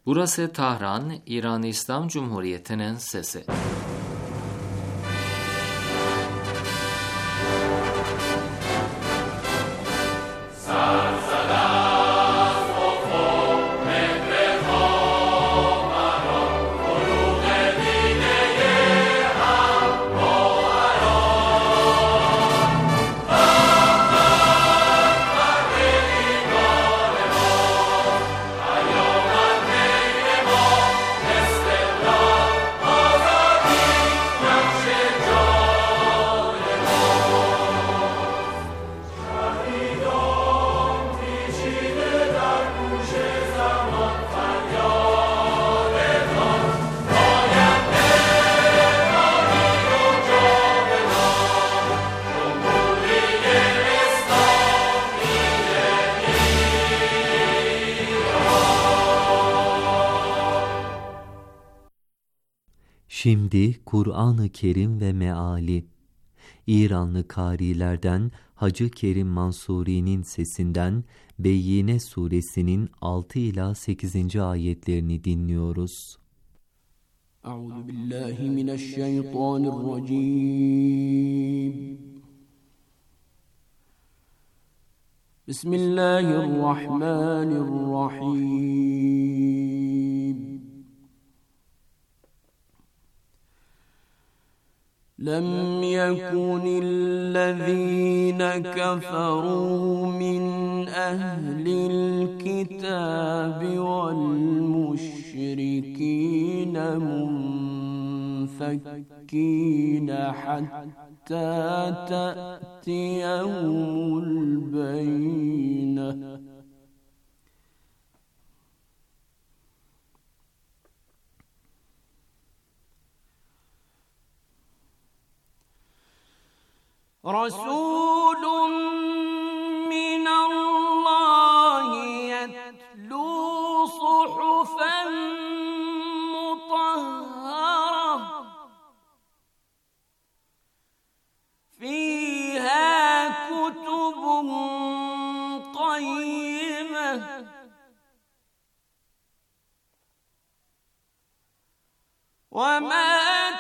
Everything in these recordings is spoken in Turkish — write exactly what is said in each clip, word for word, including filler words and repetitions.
Burası Tahran, İran İslam Cumhuriyeti'nin sesi. Şimdi Kur'an-ı Kerim ve meali. İranlı kârilerden Hacı Kerim Mansuri'nin sesinden Beyyine suresinin altı ila sekizinci ayetlerini dinliyoruz. Euzubillahimineşşeytanirracim. Bismillahirrahmanirrahim. لم يكن الذين كفروا من أهل الكتاب والمشركين منفكين حتى تأتيهم البينة رسول من الله يتلو صحفا مطهرة فيها كتب قيمة وما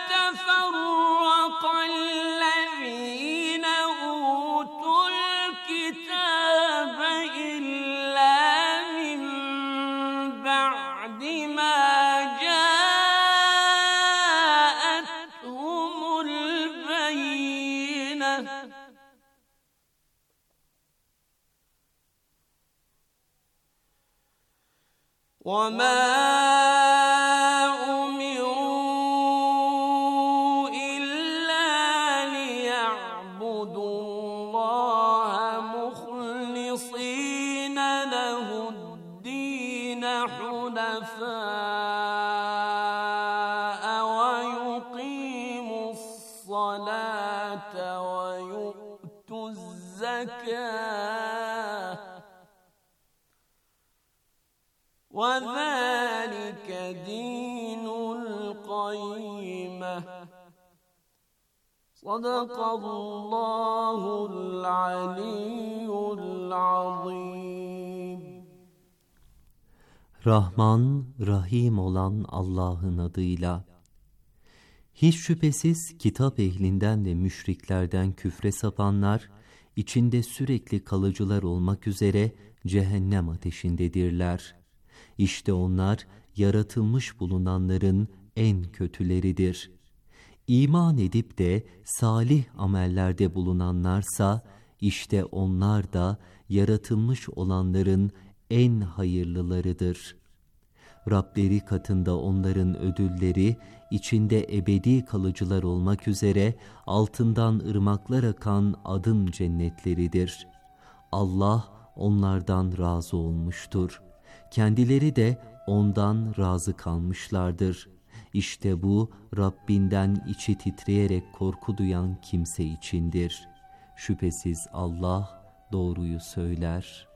تفرق الذين أوتوا الكتاب إلا من بعد ما جاءتهم البينة وما وذلك دين القيمة صدق الله العلي العظيم. Rahman, Rahim olan Allah'ın adıyla. Hiç şüphesiz kitap ehlinden ve müşriklerden küfre sapanlar, içinde sürekli kalıcılar olmak üzere cehennem ateşindedirler. İşte onlar yaratılmış bulunanların en kötüleridir. İman edip de salih amellerde bulunanlarsa, işte onlar da yaratılmış olanların en hayırlılarıdır. Rableri katında onların ödülleri, içinde ebedi kalıcılar olmak üzere altından ırmaklar akan adın cennetleridir. Allah onlardan razı olmuştur. Kendileri de ondan razı kalmışlardır. İşte bu Rabbinden içi titreyerek korku duyan kimse içindir. Şüphesiz Allah doğruyu söyler.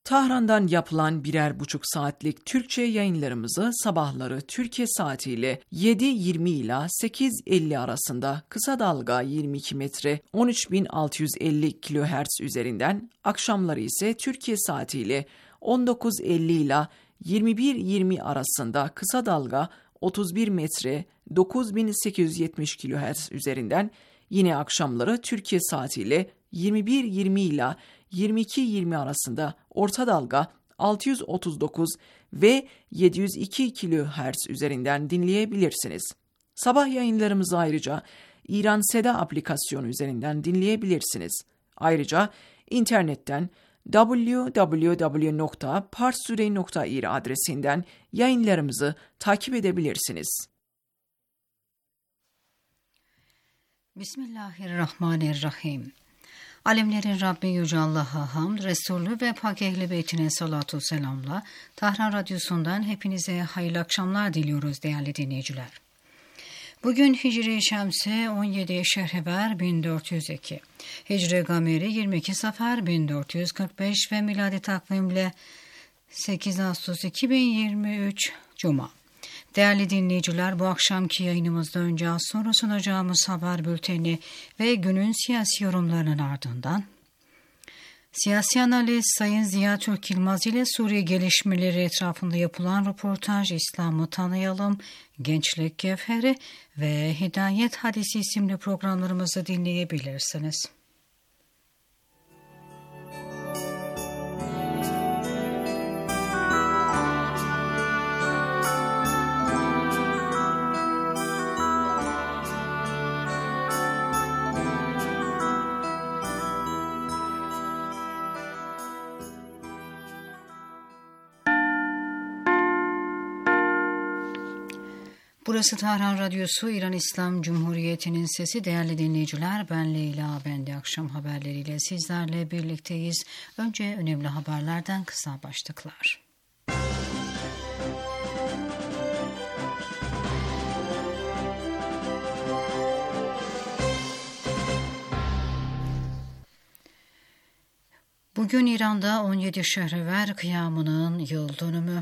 Tahran'dan yapılan birer buçuk saatlik Türkçe yayınlarımızı sabahları Türkiye saatiyle yedi yirmi ila sekiz elli arasında kısa dalga yirmi iki metre on üç bin altı yüz elli kilohertz üzerinden, akşamları ise Türkiye saatiyle on dokuz elli ila yirmi bir yirmi arasında kısa dalga otuz bir metre dokuz bin sekiz yüz yetmiş kilohertz üzerinden, yine akşamları Türkiye saatiyle yirmi bir yirmi ila yirmi iki yirmi arasında orta dalga altı yüz otuz dokuz ve yedi yüz iki kilohertz üzerinden dinleyebilirsiniz. Sabah yayınlarımızı ayrıca İran Seda aplikasyonu üzerinden dinleyebilirsiniz. Ayrıca internetten double-u double-u double-u nokta parstoday nokta ir adresinden yayınlarımızı takip edebilirsiniz. Bismillahirrahmanirrahim. Alemlerin Rabbi Yüce Allah'a hamd, Resulü ve Pak Ehl-i Beytine salatu selamla Tahran Radyosu'ndan hepinize hayırlı akşamlar diliyoruz değerli dinleyiciler. Bugün Hicri Şemsi on yedi Şehrever bin dört yüz iki, Hicri Gameri yirmi iki Safer bin dört yüz kırk beş ve miladi takvimle sekiz Ağustos iki bin yirmi üç Cuma. Değerli dinleyiciler, bu akşamki yayınımızda önce az sonra sunacağımız haber bülteni ve günün siyasi yorumlarının ardından siyasi analist Sayın Ziya Türk Yılmaz ile Suriye gelişmeleri etrafında yapılan röportaj İslam'ı tanıyalım, Gençlik Gevheri ve Hidayet Hadisi isimli programlarımızı dinleyebilirsiniz. Burası Tahran Radyosu, İran İslam Cumhuriyeti'nin sesi. Değerli dinleyiciler, ben Leyla, ben de akşam haberleriyle sizlerle birlikteyiz. Önce önemli haberlerden kısa başlıklar. Bugün İran'da on yedi Şehrever kıyamının yıl dönümü.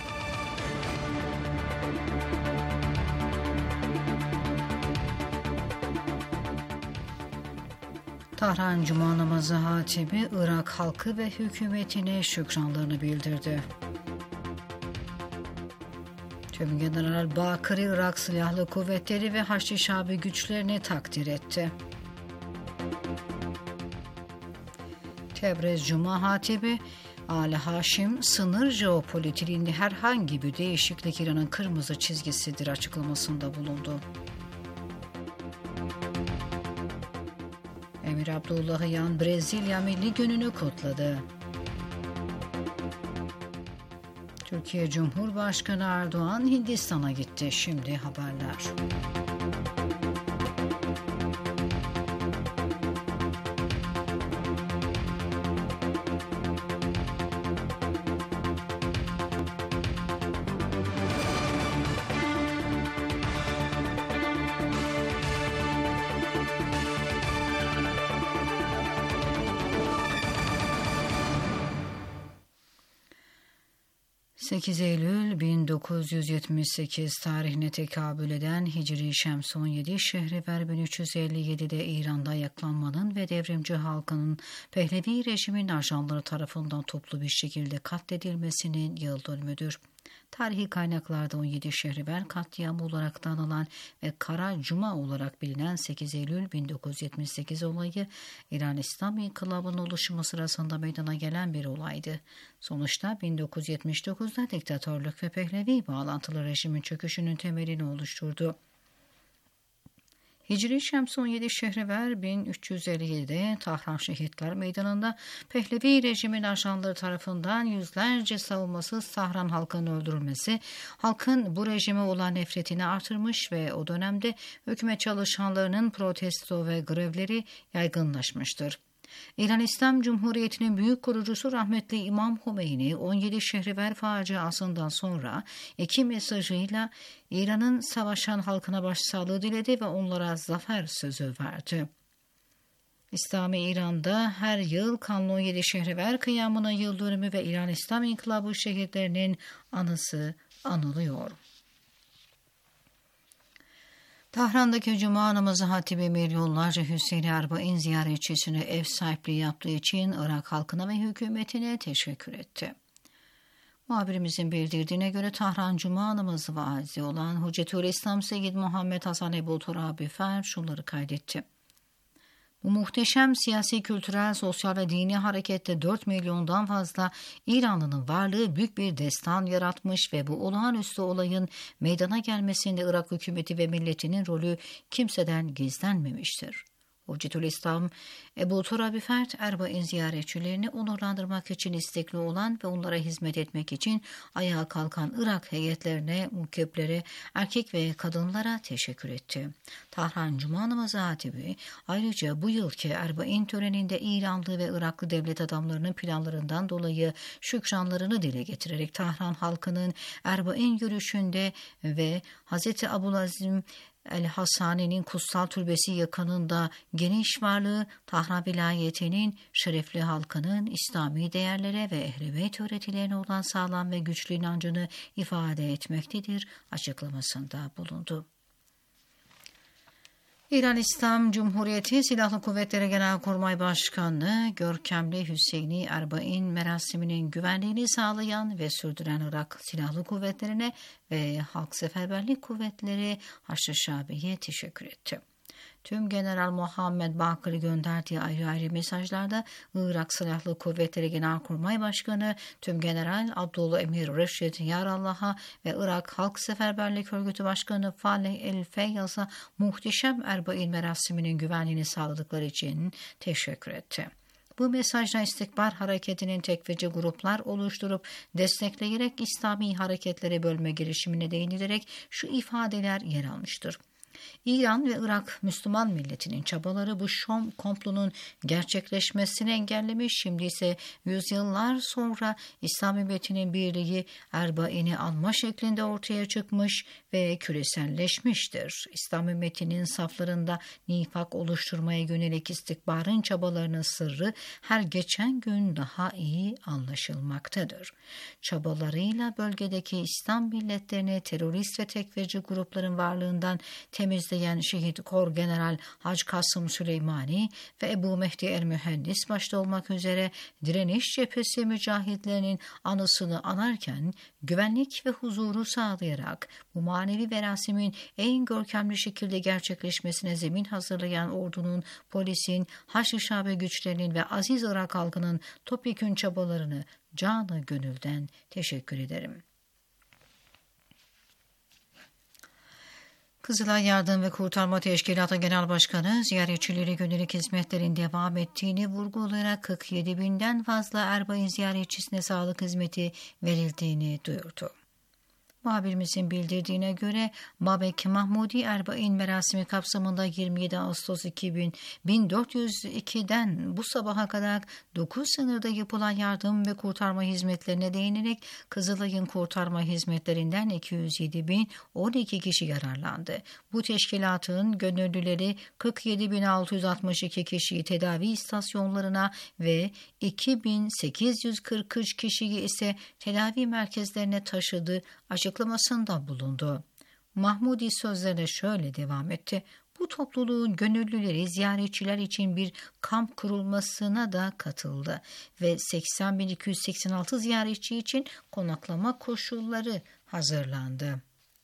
Tahran Cuma namazı hatibi Irak halkı ve hükümetine şükranlarını bildirdi. Tüm General Bakır'ı Irak Silahlı Kuvvetleri ve Haçlı Şabi güçlerini takdir etti. Tebriz Cuma hatibi Ali Haşim, sınır jeopolitiğinde herhangi bir değişiklik İran'ın kırmızı çizgisidir açıklamasında bulundu. Emir Abdullahian Brezilya Milli Günü'nü kutladı. Türkiye Cumhurbaşkanı Erdoğan Hindistan'a gitti. Şimdi haberler. sekiz Eylül bin dokuz yüz yetmiş sekiz tarihine tekabül eden Hicri Şems on yedi Şehrever bin üç yüz elli yedi'de İran'da ayaklanmanın ve devrimci halkının Pehlevi rejimin ajanları tarafından toplu bir şekilde katledilmesinin yıl dönümüdür. Tarihi kaynaklarda on yedi Şehrever katliamı olarak da anılan ve Kara Cuma olarak bilinen sekiz Eylül bin dokuz yüz yetmiş sekiz olayı İran İslam İnkılabı'nın oluşumu sırasında meydana gelen bir olaydı. Sonuçta bin dokuz yüz yetmiş dokuz'da diktatörlük ve Pehlevi bağlantılı rejimin çöküşünün temelini oluşturdu. Hicri Şems on yedi Şehrever bin üç yüz elli yedi'de Tahran Şehitler Meydanı'nda Pehlevi rejimin ajanları tarafından yüzlerce savunmasız Tahran halkının öldürülmesi, halkın bu rejime olan nefretini artırmış ve o dönemde hükümet çalışanlarının protesto ve grevleri yaygınlaşmıştır. İran İslam Cumhuriyeti'nin büyük kurucusu rahmetli İmam Hümeyni on yedi Şehrever faciasından sonra iki mesajıyla İran'ın savaşan halkına başsağlığı diledi ve onlara zafer sözü verdi. İslami İran'da her yıl Kanlı on yedi Şehriver kıyamının yıl dönümü ve İran İslam İnkılabı şehitlerinin anısı anılıyor. Tahran'daki Cuma namazı hatibi milyonlarca Hüseyin Erbain ziyaretçisine ev sahipliği yaptığı için Irak halkına ve hükümetine teşekkür etti. Muhabirimizin bildirdiğine göre Tahran Cuma namazı vaizi olan Hüccetülislam Seyyid Muhammed Hasan Ebu Turabi Fer şunları kaydetti. Bu muhteşem siyasi, kültürel, sosyal ve dini harekette dört milyondan fazla İranlı'nın varlığı büyük bir destan yaratmış ve bu olağanüstü olayın meydana gelmesinde Irak hükümeti ve milletinin rolü kimseden gizlenmemiştir. Hüccetülislam Ebu Turabi Fert Erbain ziyaretçilerini onurlandırmak için istekli olan ve onlara hizmet etmek için ayağa kalkan Irak heyetlerine, mukeplere, erkek ve kadınlara teşekkür etti. Tahran Cuma namazı hatibi ayrıca bu yılki Erbain töreninde İranlı ve Iraklı devlet adamlarının planlarından dolayı şükranlarını dile getirerek Tahran halkının Erbain yürüyüşünde ve Hz. Abulazim El-Hasani'nin kutsal türbesi yakınında geniş varlığı Tahran vilayetinin şerefli halkının İslami değerlere ve Ehl-i Beyt öğretilerine olan sağlam ve güçlü inancını ifade etmektedir açıklamasında bulundu. İran İslam Cumhuriyeti Silahlı Kuvvetleri Genelkurmay Başkanlığı, görkemli Hüseyini Erbain merasiminin güvenliğini sağlayan ve sürdüren Irak Silahlı Kuvvetleri'ne ve Halk Seferberlik Kuvvetleri Haçlı Şabi'ye teşekkür etti. Tüm General Muhammed Bakır'ı gönderdiği ayrı ayrı mesajlarda Irak Silahlı Kuvvetleri Genelkurmay Başkanı Tüm General Abdullah Emir Reşit Yarallah'a ve Irak Halk Seferberlik Örgütü Başkanı Faleh El-Feyyaz'a muhteşem Erbain merasiminin güvenliğini sağladıkları için teşekkür etti. Bu mesajla istikbar hareketinin tekfirci gruplar oluşturup destekleyerek İslami hareketleri bölme girişimine değinilerek şu ifadeler yer almıştır. İran ve Irak Müslüman milletinin çabaları bu Şom komplonun gerçekleşmesini engellemiş. Şimdi ise yüzyıllar sonra İslam ümmetinin birliği Erbain'i anma şeklinde ortaya çıkmış ve küreselleşmiştir. İslam ümmetinin saflarında nifak oluşturmaya yönelik istikbarın çabalarının sırrı her geçen gün daha iyi anlaşılmaktadır. Çabalarıyla bölgedeki İslam milletlerini terörist ve tekfirci grupların varlığından temizleyen Şehit Kor General Hacı Kasım Süleymani ve Ebu Mehdi el-Mühendis başta olmak üzere direniş cephesi mücahitlerinin anısını anarken güvenlik ve huzuru sağlayarak bu manevi merasimin en görkemli şekilde gerçekleşmesine zemin hazırlayan ordunun, polisin, Haçlı Şabi güçlerinin ve aziz Irak halkının topyekün çabalarını canı gönülden teşekkür ederim. Kızılay Yardım ve Kurtarma Teşkilatı Genel Başkanı ziyaretçilere yönelik hizmetlerin devam ettiğini vurgulayarak kırk yedi binden fazla Erbain ziyaretçisine sağlık hizmeti verildiğini duyurdu. Muhabirimizin bildirdiğine göre Babek Mahmudi Erbain merasimi kapsamında yirmi yedi Ağustos bin dört yüz iki'den bu sabaha kadar dokuz sınırda yapılan yardım ve kurtarma hizmetlerine değinerek Kızılay'ın kurtarma hizmetlerinden iki yüz yedi bin on iki kişi yararlandı. Bu teşkilatın gönüllüleri kırk yedi bin altı yüz altmış iki kişiyi tedavi istasyonlarına ve iki bin sekiz yüz kırk üç kişiyi ise tedavi merkezlerine taşıdı açıklamasında bulundu. Mahmudi sözlerine şöyle devam etti. Bu topluluğun gönüllüleri ziyaretçiler için bir kamp kurulmasına da katıldı ve seksen bin iki yüz seksen altı ziyaretçi için konaklama koşulları hazırlandı.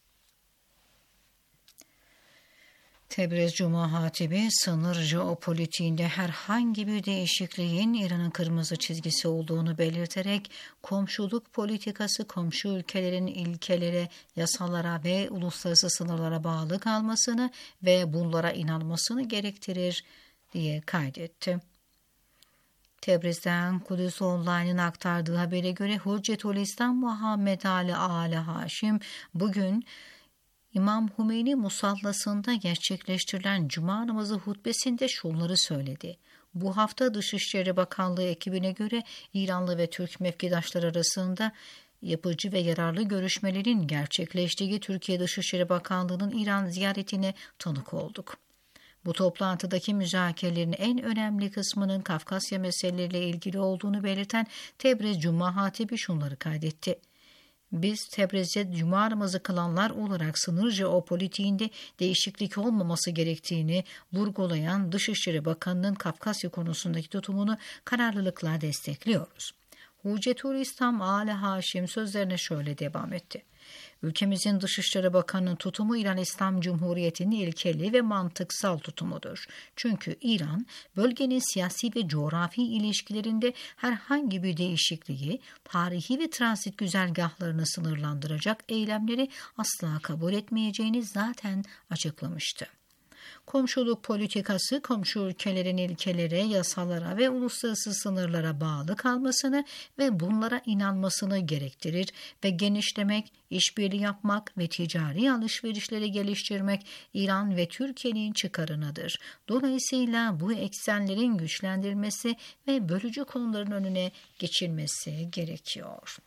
Tebriz Cuma Hatibi, sınır jeopolitiğinde herhangi bir değişikliğin İran'ın kırmızı çizgisi olduğunu belirterek komşuluk politikası komşu ülkelerin ilkelere, yasalara ve uluslararası sınırlara bağlı kalmasını ve bunlara inanmasını gerektirir diye kaydetti. Tebriz'den Kudüs Online'ın aktardığı habere göre Hüccetülislam Muhammed Ali Ali Haşim bugün İmam Hümeyni musallasında gerçekleştirilen Cuma namazı hutbesinde şunları söyledi. Bu hafta Dışişleri Bakanlığı ekibine göre İranlı ve Türk mevkidaşlar arasında yapıcı ve yararlı görüşmelerin gerçekleştiği Türkiye Dışişleri Bakanlığı'nın İran ziyaretine tanık olduk. Bu toplantıdaki müzakerelerin en önemli kısmının Kafkasya meseleleriyle ilgili olduğunu belirten Tebriz Cuma Hatibi şunları kaydetti. Biz Tebriz'de cuma namazı kılanlar olarak sınır jeopolitiğinde değişiklik olmaması gerektiğini vurgulayan Dışişleri Bakanı'nın Kafkasya konusundaki tutumunu kararlılıkla destekliyoruz. Hüccetul İslam Ali Haşim sözlerine şöyle devam etti. Ülkemizin Dışişleri Bakanı'nın tutumu İran İslam Cumhuriyeti'nin ilkeli ve mantıksal tutumudur. Çünkü İran, bölgenin siyasi ve coğrafi ilişkilerinde herhangi bir değişikliği, tarihi ve transit güzergahlarını sınırlandıracak eylemleri asla kabul etmeyeceğini zaten açıklamıştı. Komşuluk politikası, komşu ülkelerin ilkelere, yasalara ve uluslararası sınırlara bağlı kalmasını ve bunlara inanmasını gerektirir ve genişlemek, işbirliği yapmak ve ticari alışverişleri geliştirmek İran ve Türkiye'nin çıkarınadır. Dolayısıyla bu eksenlerin güçlendirilmesi ve bölücü konuların önüne geçilmesi gerekiyor.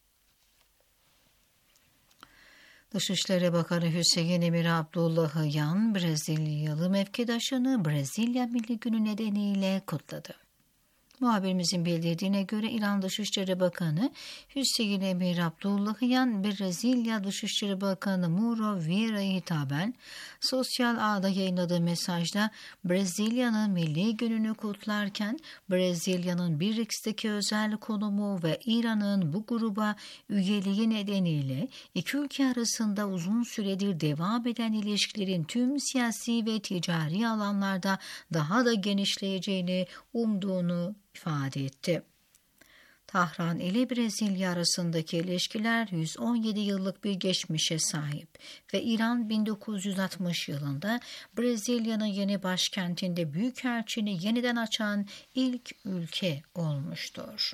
Dışişleri Bakanı Hüseyin Emir Abdullahian, Brezilyalı mevkidaşını Brezilya Milli Günü nedeniyle kutladı. Muhabirimizin bildirdiğine göre İran Dışişleri Bakanı Hüseyin Emir Abdullahian, Brezilya Dışişleri Bakanı Mauro Vieira'ya hitaben sosyal ağda yayınladığı mesajda Brezilya'nın Milli Günü'nü kutlarken Brezilya'nın B R I C S'teki özel konumu ve İran'ın bu gruba üyeliği nedeniyle iki ülke arasında uzun süredir devam eden ilişkilerin tüm siyasi ve ticari alanlarda daha da genişleyeceğini umduğunu ifade etti. Tahran ile Brezilya arasındaki ilişkiler yüz on yedi yıllık bir geçmişe sahip ve İran bin dokuz yüz altmış yılında Brezilya'nın yeni başkentinde büyükelçini yeniden açan ilk ülke olmuştur.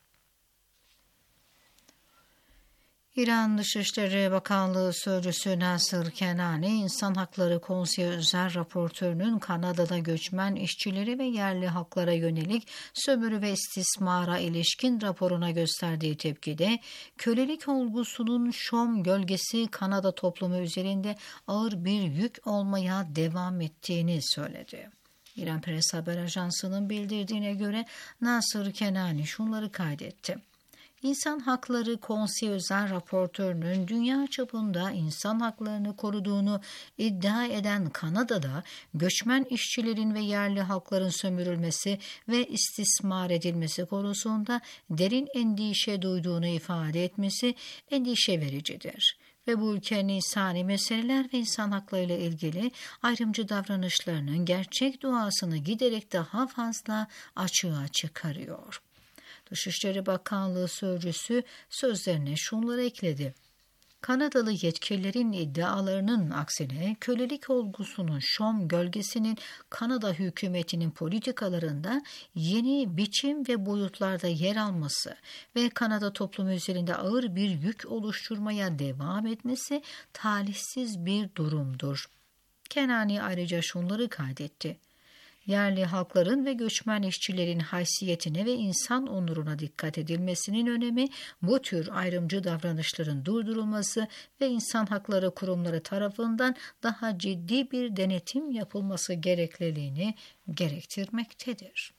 İran Dışişleri Bakanlığı Sözcüsü Nasır Kenani, İnsan Hakları Konseyi Özel Raportörünün Kanada'da göçmen işçileri ve yerli halklara yönelik sömürü ve istismara ilişkin raporuna gösterdiği tepkide, kölelik olgusunun şom gölgesi Kanada toplumu üzerinde ağır bir yük olmaya devam ettiğini söyledi. İran Press Haber Ajansı'nın bildirdiğine göre Nasır Kenani şunları kaydetti. İnsan Hakları Konseyi Özel Raportörünün dünya çapında insan haklarını koruduğunu iddia eden Kanada'da göçmen işçilerin ve yerli halkların sömürülmesi ve istismar edilmesi konusunda derin endişe duyduğunu ifade etmesi endişe vericidir. Ve bu ülkenin insani meseleler ve insan hakları ile ilgili ayrımcı davranışlarının gerçek doğasını giderek daha fazla açığa çıkarıyor. Dışişleri Bakanlığı Sözcüsü sözlerine şunları ekledi. Kanadalı yetkililerin iddialarının aksine kölelik olgusunun şom gölgesinin Kanada hükümetinin politikalarında yeni biçim ve boyutlarda yer alması ve Kanada toplumu üzerinde ağır bir yük oluşturmaya devam etmesi talihsiz bir durumdur. Kenani ayrıca şunları kaydetti. Yerli halkların ve göçmen işçilerin haysiyetine ve insan onuruna dikkat edilmesinin önemi, bu tür ayrımcı davranışların durdurulması ve insan hakları kurumları tarafından daha ciddi bir denetim yapılması gerekliliğini gerektirmektedir.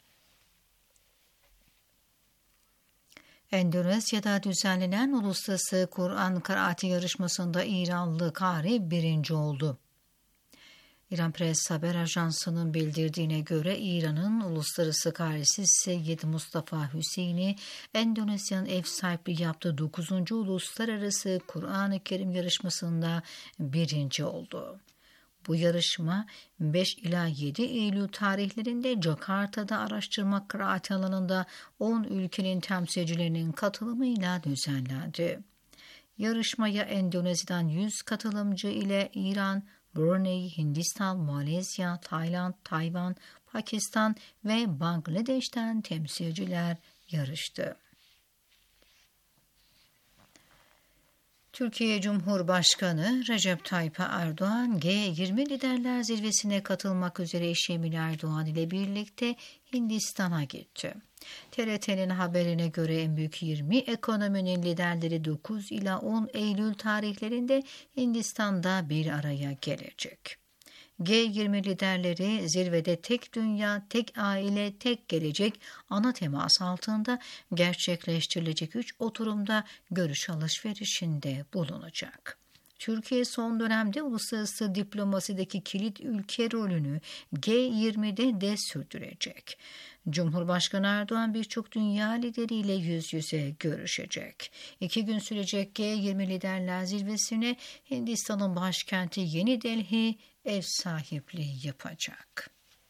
Endonezya'da düzenlenen Uluslararası Kur'an Kıraati Yarışması'nda İranlı kari birinci oldu. İran Press Haber Ajansı'nın bildirdiğine göre İran'ın uluslararası karisi Seyyid Mustafa Hüseyin'i Endonezya'nın ev sahipliği yaptığı dokuzuncu Uluslararası Kur'an-ı Kerim yarışmasında birinci oldu. Bu yarışma beş ila yedi Eylül tarihlerinde Jakarta'da araştırma kıraati alanında on ülkenin temsilcilerinin katılımıyla düzenlendi. Yarışmaya Endonezya'dan yüz katılımcı ile İran, Brunei, Hindistan, Malezya, Tayland, Tayvan, Pakistan ve Bangladeş'ten temsilciler yarıştı. Türkiye Cumhurbaşkanı Recep Tayyip Erdoğan, G yirmi Liderler Zirvesi'ne katılmak üzere eşi Emine Erdoğan ile birlikte Hindistan'a gitti. T R T'nin haberine göre en büyük yirmi ekonominin liderleri dokuz ila on Eylül tarihlerinde Hindistan'da bir araya gelecek. G yirmi liderleri zirvede tek dünya, tek aile, tek gelecek ana teması altında gerçekleştirilecek üç oturumda görüş alışverişinde bulunacak. Türkiye son dönemde uluslararası diplomasideki kilit ülke rolünü G yirmide de sürdürecek. Cumhurbaşkanı Erdoğan birçok dünya lideriyle yüz yüze görüşecek. İki gün sürecek G yirmi liderler zirvesine Hindistan'ın başkenti Yeni Delhi ev sahipliği yapacak.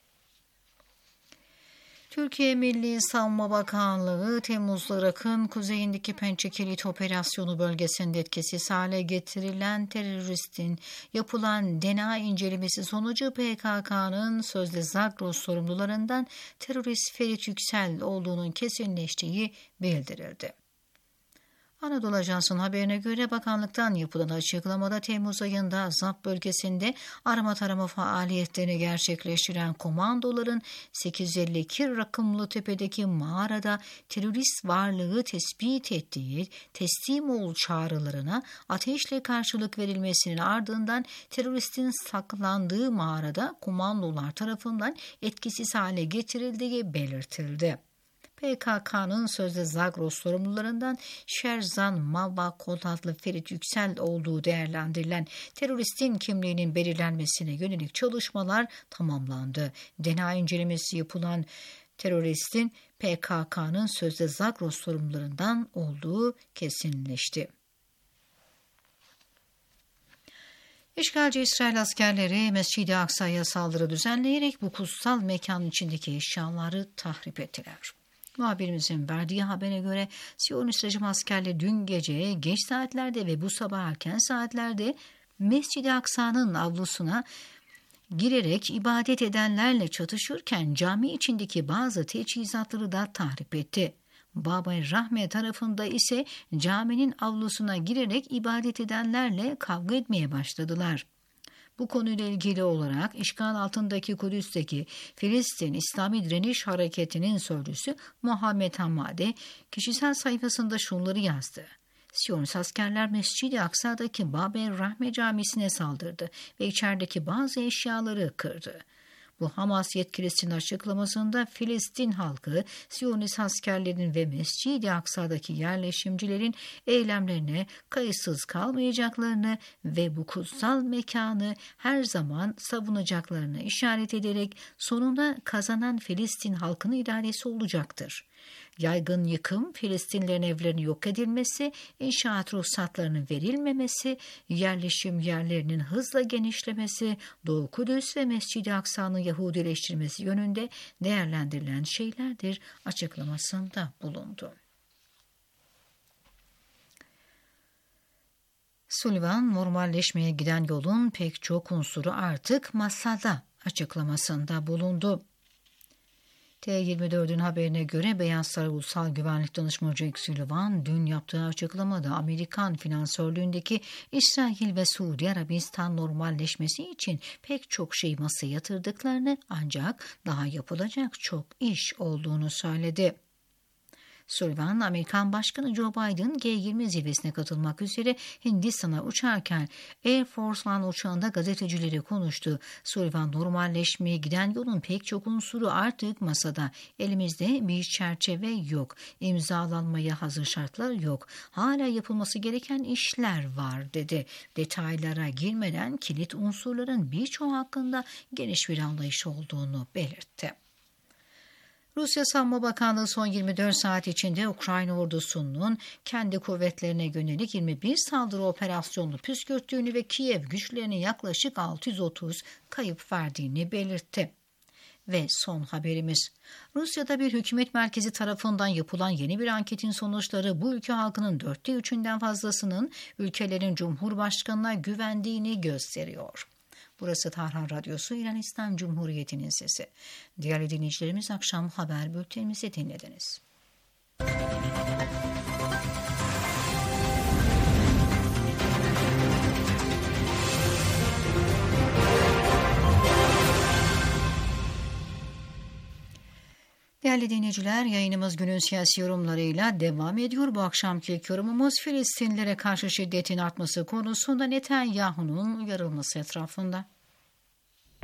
Türkiye Milli Savunma Bakanlığı, Temmuz'da Irak'ın kuzeyindeki Pençe Kilit operasyonu bölgesinde etkisiz hale getirilen teröristin yapılan D N A incelemesi sonucu P K K'nın sözde Zagros sorumlularından terörist Ferit Yüksel olduğunun kesinleştiği bildirildi. Anadolu Ajansı'nın haberine göre bakanlıktan yapılan açıklamada Temmuz ayında Zap bölgesinde arama tarama faaliyetlerini gerçekleştiren komandoların sekiz yüz elli iki rakımlı tepedeki mağarada terörist varlığı tespit ettiği teslim ol çağrılarına ateşle karşılık verilmesinin ardından teröristin saklandığı mağarada komandolar tarafından etkisiz hale getirildiği belirtildi. P K K'nın sözde Zagros sorumlularından Şerzan Mavbakot adlı Ferit Yüksel olduğu değerlendirilen teröristin kimliğinin belirlenmesine yönelik çalışmalar tamamlandı. D N A incelemesi yapılan teröristin P K K'nın sözde Zagros sorumlularından olduğu kesinleşti. İşgalci İsrail askerleri Mescid-i Aksa'ya saldırı düzenleyerek bu kutsal mekanın içindeki eşyaları tahrip ettiler. Muhabirimizin verdiği habere göre Siyonist rejim askerleri dün gece geç saatlerde ve bu sabah erken saatlerde Mescid-i Aksa'nın avlusuna girerek ibadet edenlerle çatışırken cami içindeki bazı teçhizatları da tahrip etti. Bab-ı Rahme tarafında ise caminin avlusuna girerek ibadet edenlerle kavga etmeye başladılar. Bu konuyla ilgili olarak işgal altındaki Kudüs'teki Filistin İslami Direniş Hareketi'nin sözcüsü Muhammed Hammadi kişisel sayfasında şunları yazdı. Siyonist askerler Mescid-i Aksa'daki Bab-ı Rahme camisine saldırdı ve içerideki bazı eşyaları kırdı. Bu Hamas yetkilisinin açıklamasında Filistin halkı, Siyonist askerlerin ve Mescid-i Aksa'daki yerleşimcilerin eylemlerine kayıtsız kalmayacaklarını ve bu kutsal mekanı her zaman savunacaklarını işaret ederek sonunda kazanan Filistin halkının iradesi olacaktır. Yaygın yıkım, Filistinlerin evlerinin yok edilmesi, inşaat ruhsatlarının verilmemesi, yerleşim yerlerinin hızla genişlemesi, Doğu Kudüs ve Mescid-i Aksa'nın Yahudileştirmesi yönünde değerlendirilen şeylerdir açıklamasında bulundu. Sullivan, normalleşmeye giden yolun pek çok unsuru artık masada açıklamasında bulundu. T yirmi dördün haberine göre Beyaz Saray Ulusal Güvenlik Danışmanı Jake Sullivan dün yaptığı açıklamada Amerikan finansörlüğündeki İsrail ve Suudi Arabistan normalleşmesi için pek çok şey masaya yatırdıklarını ancak daha yapılacak çok iş olduğunu söyledi. Sullivan, Amerikan Başkanı Joe Biden G yirmi zirvesine katılmak üzere Hindistan'a uçarken Air Force One uçağında gazetecilere konuştu. Sullivan, normalleşmeye giden yolun pek çok unsuru artık masada. Elimizde bir çerçeve yok. İmzalanmaya hazır şartlar yok. Hala yapılması gereken işler var dedi. Detaylara girmeden kilit unsurların birçoğu hakkında geniş bir anlayış olduğunu belirtti. Rusya Savunma Bakanlığı son yirmi dört saat içinde Ukrayna ordusunun kendi kuvvetlerine yönelik yirmi bir saldırı operasyonunu püskürttüğünü ve Kiev güçlerine yaklaşık altı yüz otuz kayıp verdiğini belirtti. Ve son haberimiz. Rusya'da bir hükümet merkezi tarafından yapılan yeni bir anketin sonuçları bu ülke halkının dörtte üçünden fazlasının ülkelerin cumhurbaşkanına güvendiğini gösteriyor. Burası Tahran Radyosu, İran İslam Cumhuriyeti'nin sesi. Değerli dinleyicilerimiz, akşam haber bültenimizi dinlediniz. Değerli dinleyiciler, yayınımız günün siyasi yorumlarıyla devam ediyor. Bu akşamki ilk yorumumuz Filistinlilere karşı şiddetin artması konusunda Netanyahu'nun uyarılması etrafında.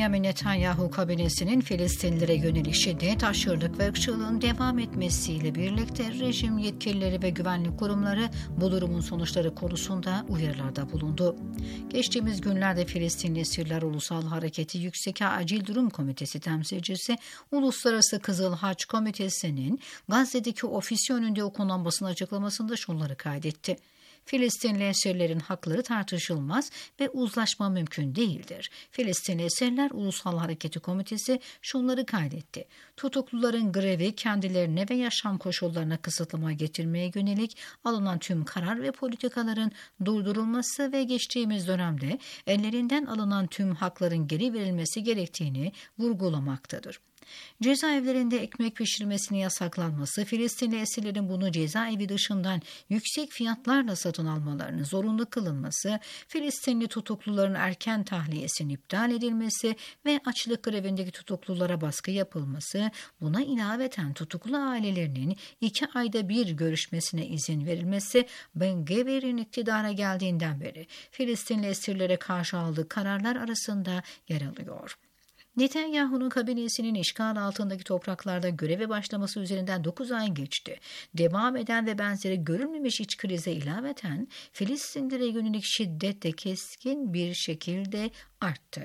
Benjamin Netanyahu kabinesinin Filistinlilere yönelik şiddet, aşırılık ve ırkçılığın devam etmesiyle birlikte rejim yetkilileri ve güvenlik kurumları bu durumun sonuçları konusunda uyarılarda bulundu. Geçtiğimiz günlerde Filistinli Esirler Ulusal Hareketi Yüksek Acil Durum Komitesi temsilcisi Uluslararası Kızıl Haç Komitesi'nin Gazze'deki ofisi önünde okunan basın açıklamasında şunları kaydetti. Filistinli esirlerin hakları tartışılmaz ve uzlaşma mümkün değildir. Filistinli Esirler Ulusal Hareketi Komitesi şunları kaydetti. Tutukluların grevi kendilerine ve yaşam koşullarına kısıtlama getirmeye yönelik alınan tüm karar ve politikaların durdurulması ve geçtiğimiz dönemde ellerinden alınan tüm hakların geri verilmesi gerektiğini vurgulamaktadır. Cezaevlerinde ekmek pişirmesini yasaklanması, Filistinli esirlerin bunu cezaevi dışından yüksek fiyatlarla satın almalarının zorunlu kılınması, Filistinli tutukluların erken tahliyesinin iptal edilmesi ve açlık grevindeki tutuklulara baskı yapılması, buna ilaveten tutuklu ailelerinin iki ayda bir görüşmesine izin verilmesi, Ben Gvir'in iktidara geldiğinden beri Filistinli esirlere karşı aldığı kararlar arasında yer alıyor. Netanyahu'nun kabinesinin işgal altındaki topraklarda göreve başlaması üzerinden dokuz ay geçti. Devam eden ve benzeri görülmemiş iç krize ilaveten Filistinlilere yönelik şiddet de keskin bir şekilde arttı.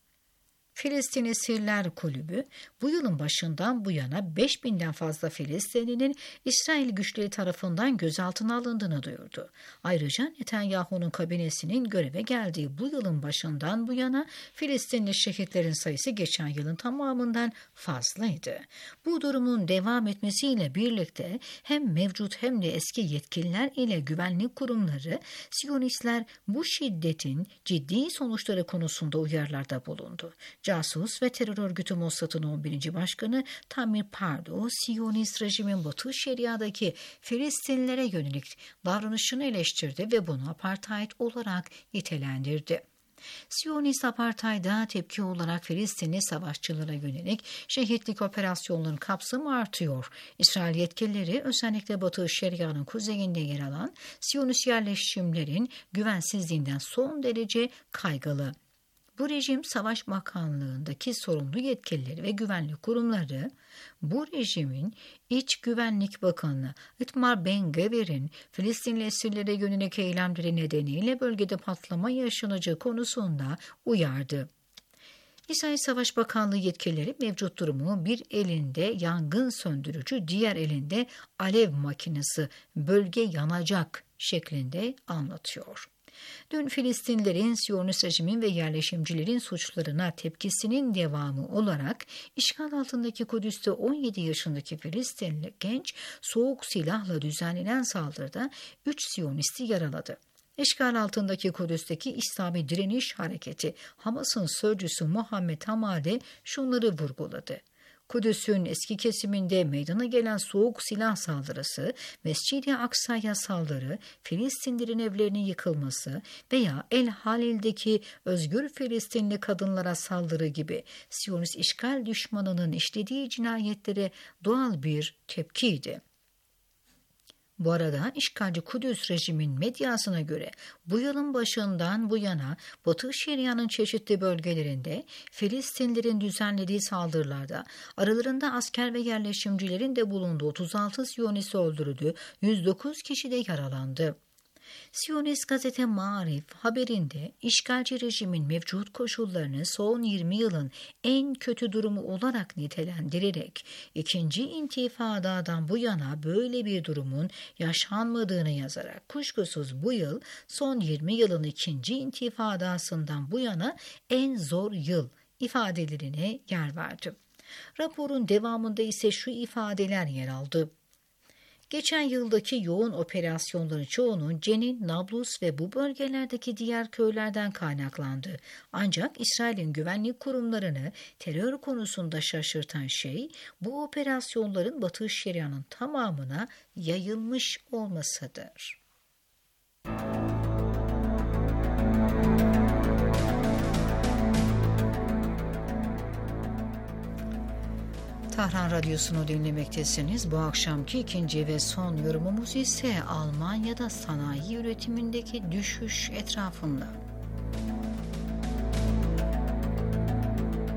Filistin Esirler Kulübü bu yılın başından bu yana beş binden fazla Filistinlinin İsrail güçleri tarafından gözaltına alındığını duyurdu. Ayrıca Netanyahu'nun kabinesinin göreve geldiği bu yılın başından bu yana Filistinli şehitlerin sayısı geçen yılın tamamından fazlaydı. Bu durumun devam etmesiyle birlikte hem mevcut hem de eski yetkililer ile güvenlik kurumları Siyonistler bu şiddetin ciddi sonuçları konusunda uyarılarda bulundu. Casus ve terör örgütü Mossad'ın on birinci başkanı Tamir Pardo, Siyonist rejimin Batı Şeria'daki Filistinlilere yönelik davranışını eleştirdi ve bunu apartheid olarak nitelendirdi. Siyonist apartheid'a tepki olarak Filistinli savaşçılara yönelik şehitlik operasyonlarının kapsamı artıyor. İsrail yetkilileri özellikle Batı Şeria'nın kuzeyinde yer alan Siyonist yerleşimlerin güvensizliğinden son derece kaygılı. Bu rejim Savaş Bakanlığı'ndaki sorumlu yetkilileri ve güvenlik kurumları bu rejimin İç Güvenlik Bakanı Itamar Ben-Gvir'in Filistinli esirlere yönelik eylemleri nedeniyle bölgede patlama yaşanacağı konusunda uyardı. İsrail Savaş Bakanlığı yetkilileri mevcut durumu bir elinde yangın söndürücü, diğer elinde alev makinesi, bölge yanacak şeklinde anlatıyor. Dün Filistinlilerin, Siyonist rejimin ve yerleşimcilerin suçlarına tepkisinin devamı olarak işgal altındaki Kudüs'te on yedi yaşındaki Filistinli genç soğuk silahla düzenlenen saldırıda üç Siyonist'i yaraladı. İşgal altındaki Kudüs'teki İslami Direniş Hareketi Hamas'ın sözcüsü Muhammed Hamade şunları vurguladı. Kudüs'ün eski kesiminde meydana gelen soğuk silah saldırısı, Mescid-i Aksa'ya saldırı, Filistinlilerin evlerinin yıkılması veya El Halil'deki özgür Filistinli kadınlara saldırı gibi Siyonist işgal düşmanının işlediği cinayetlere doğal bir tepkiydi. Bu arada işgalci Kudüs rejimin medyasına göre bu yılın başından bu yana Batı Şeria'nın çeşitli bölgelerinde Filistinlilerin düzenlediği saldırılarda aralarında asker ve yerleşimcilerin de bulunduğu otuz altı Siyonist öldürüldü, yüz dokuz kişi de yaralandı. Siyonist gazete Maarif haberinde işgalci rejimin mevcut koşullarını son yirmi yılın en kötü durumu olarak nitelendirerek ikinci intifadadan bu yana böyle bir durumun yaşanmadığını yazarak kuşkusuz bu yıl son yirmi yılın ikinci intifadasından bu yana en zor yıl ifadelerine yer verdi. Raporun devamında ise şu ifadeler yer aldı. Geçen yıldaki yoğun operasyonların çoğunun Cenin, Nablus ve bu bölgelerdeki diğer köylerden kaynaklandı. Ancak İsrail'in güvenlik kurumlarını terör konusunda şaşırtan şey bu operasyonların Batı Şeria'nın tamamına yayılmış olmasıdır. Tahran Radyosu'nu dinlemektesiniz. Bu akşamki ikinci ve son yorumumuz ise Almanya'da sanayi üretimindeki düşüş etrafında.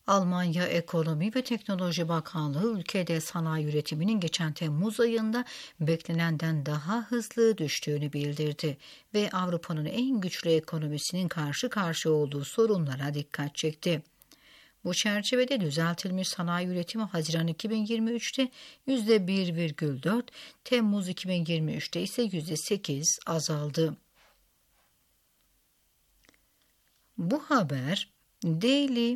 Almanya Ekonomi ve Teknoloji Bakanlığı ülkede sanayi üretiminin geçen Temmuz ayında beklenenden daha hızlı düştüğünü bildirdi ve Avrupa'nın en güçlü ekonomisinin karşı karşıya olduğu sorunlara dikkat çekti. Bu çerçevede düzeltilmiş sanayi üretimi Haziran iki bin yirmi üçte yüzde bir virgül dört, Temmuz iki bin yirmi üçte ise yüzde sekiz azaldı. Bu haber Daily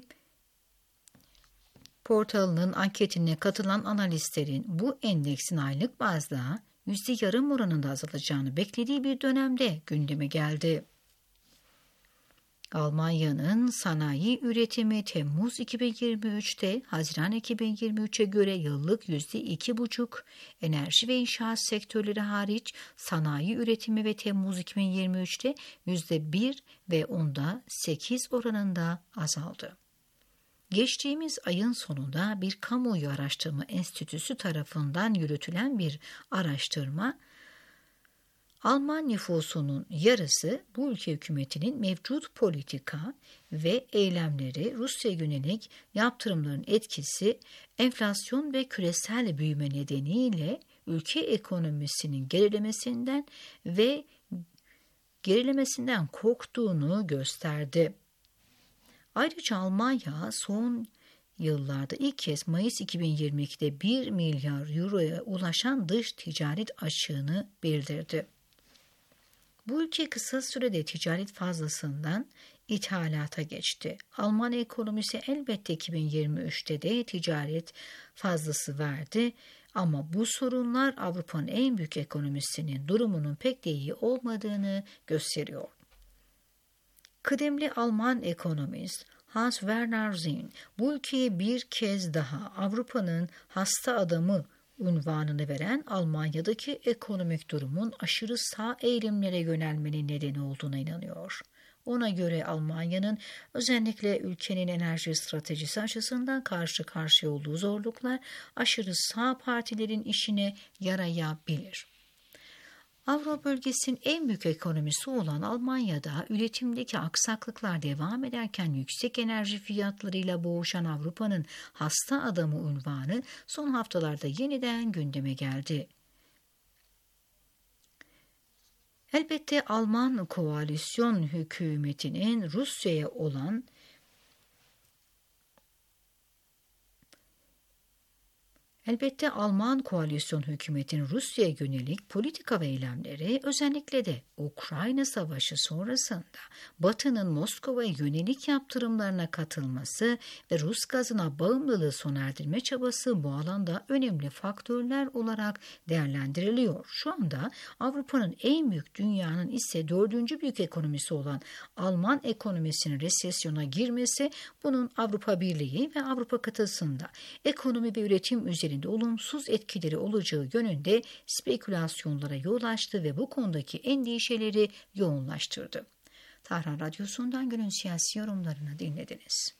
portalının anketine katılan analistlerin bu endeksin aylık bazda yüzde yarım oranında azalacağını beklediği bir dönemde gündeme geldi. Almanya'nın sanayi üretimi Temmuz iki bin yirmi üçte Haziran iki bin yirmi üçe göre yıllık yüzde iki buçuk, enerji ve inşaat sektörleri hariç sanayi üretimi ve Temmuz iki bin yirmi üçte yüzde bir ve onda sekiz oranında azaldı. Geçtiğimiz ayın sonunda bir kamuoyu araştırma enstitüsü tarafından yürütülen bir araştırma, Alman nüfusunun yarısı bu ülke hükümetinin mevcut politika ve eylemleri, Rusya'ya yönelik yaptırımların etkisi, enflasyon ve küresel büyüme nedeniyle ülke ekonomisinin gerilemesinden ve gerilemesinden korktuğunu gösterdi. Ayrıca Almanya son yıllarda ilk kez Mayıs iki bin yirmi ikide bir milyar euroya ulaşan dış ticaret açığını bildirdi. Bu ülke kısa sürede ticaret fazlasından ithalata geçti. Alman ekonomisi elbette iki bin yirmi üçte de ticaret fazlası verdi ama bu sorunlar Avrupa'nın en büyük ekonomisinin durumunun pek de iyi olmadığını gösteriyor. Kıdemli Alman ekonomist Hans Werner Sinn bu ülkeye bir kez daha Avrupa'nın hasta adamı unvanını veren Almanya'daki ekonomik durumun aşırı sağ eğilimlere yönelmenin nedeni olduğuna inanıyor. Ona göre Almanya'nın özellikle ülkenin enerji stratejisi açısından karşı karşıya olduğu zorluklar aşırı sağ partilerin işine yarayabilir. Avrupa bölgesinin en büyük ekonomisi olan Almanya'da üretimdeki aksaklıklar devam ederken yüksek enerji fiyatlarıyla boğuşan Avrupa'nın hasta adamı unvanı son haftalarda yeniden gündeme geldi. Elbette Alman koalisyon hükümetinin Rusya'ya olan Elbette Alman koalisyon hükümetinin Rusya'ya yönelik politika ve eylemleri özellikle de Ukrayna Savaşı sonrasında Batı'nın Moskova'ya yönelik yaptırımlarına katılması ve Rus gazına bağımlılığı sona erdirme çabası bu alanda önemli faktörler olarak değerlendiriliyor. Şu anda Avrupa'nın en büyük, dünyanın ise dördüncü büyük ekonomisi olan Alman ekonomisinin resesyona girmesi bunun Avrupa Birliği ve Avrupa kıtasında ekonomi ve üretim üzerinde olumsuz etkileri olacağı yönünde spekülasyonlara yol açtı ve bu konudaki endişeleri yoğunlaştırdı. Tahran Radyosu'ndan günün siyasi yorumlarını dinlediniz.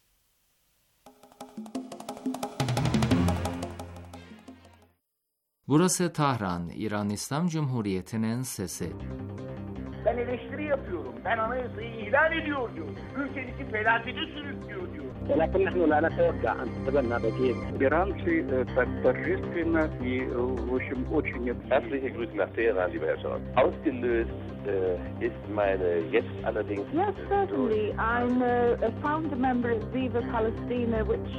Burası Tahran, İran İslam Cumhuriyeti'nin sesi. Ben eleştiri yapıyorum. Ben anayasayı ihlal ediyor diyor. Ülkenizi felakete sürüklüyor diyor. ولكن نحن لا نتوقع أن تتبنى بديل. Iran торжественно и, в общем, очень... Herzliche Grüße nach Teheran, lieber Herr Scholz. Ausgelöst äh, ist meine jetzt allerdings... Yes, certainly. I'm a, a founder member of Viva Palestina, which...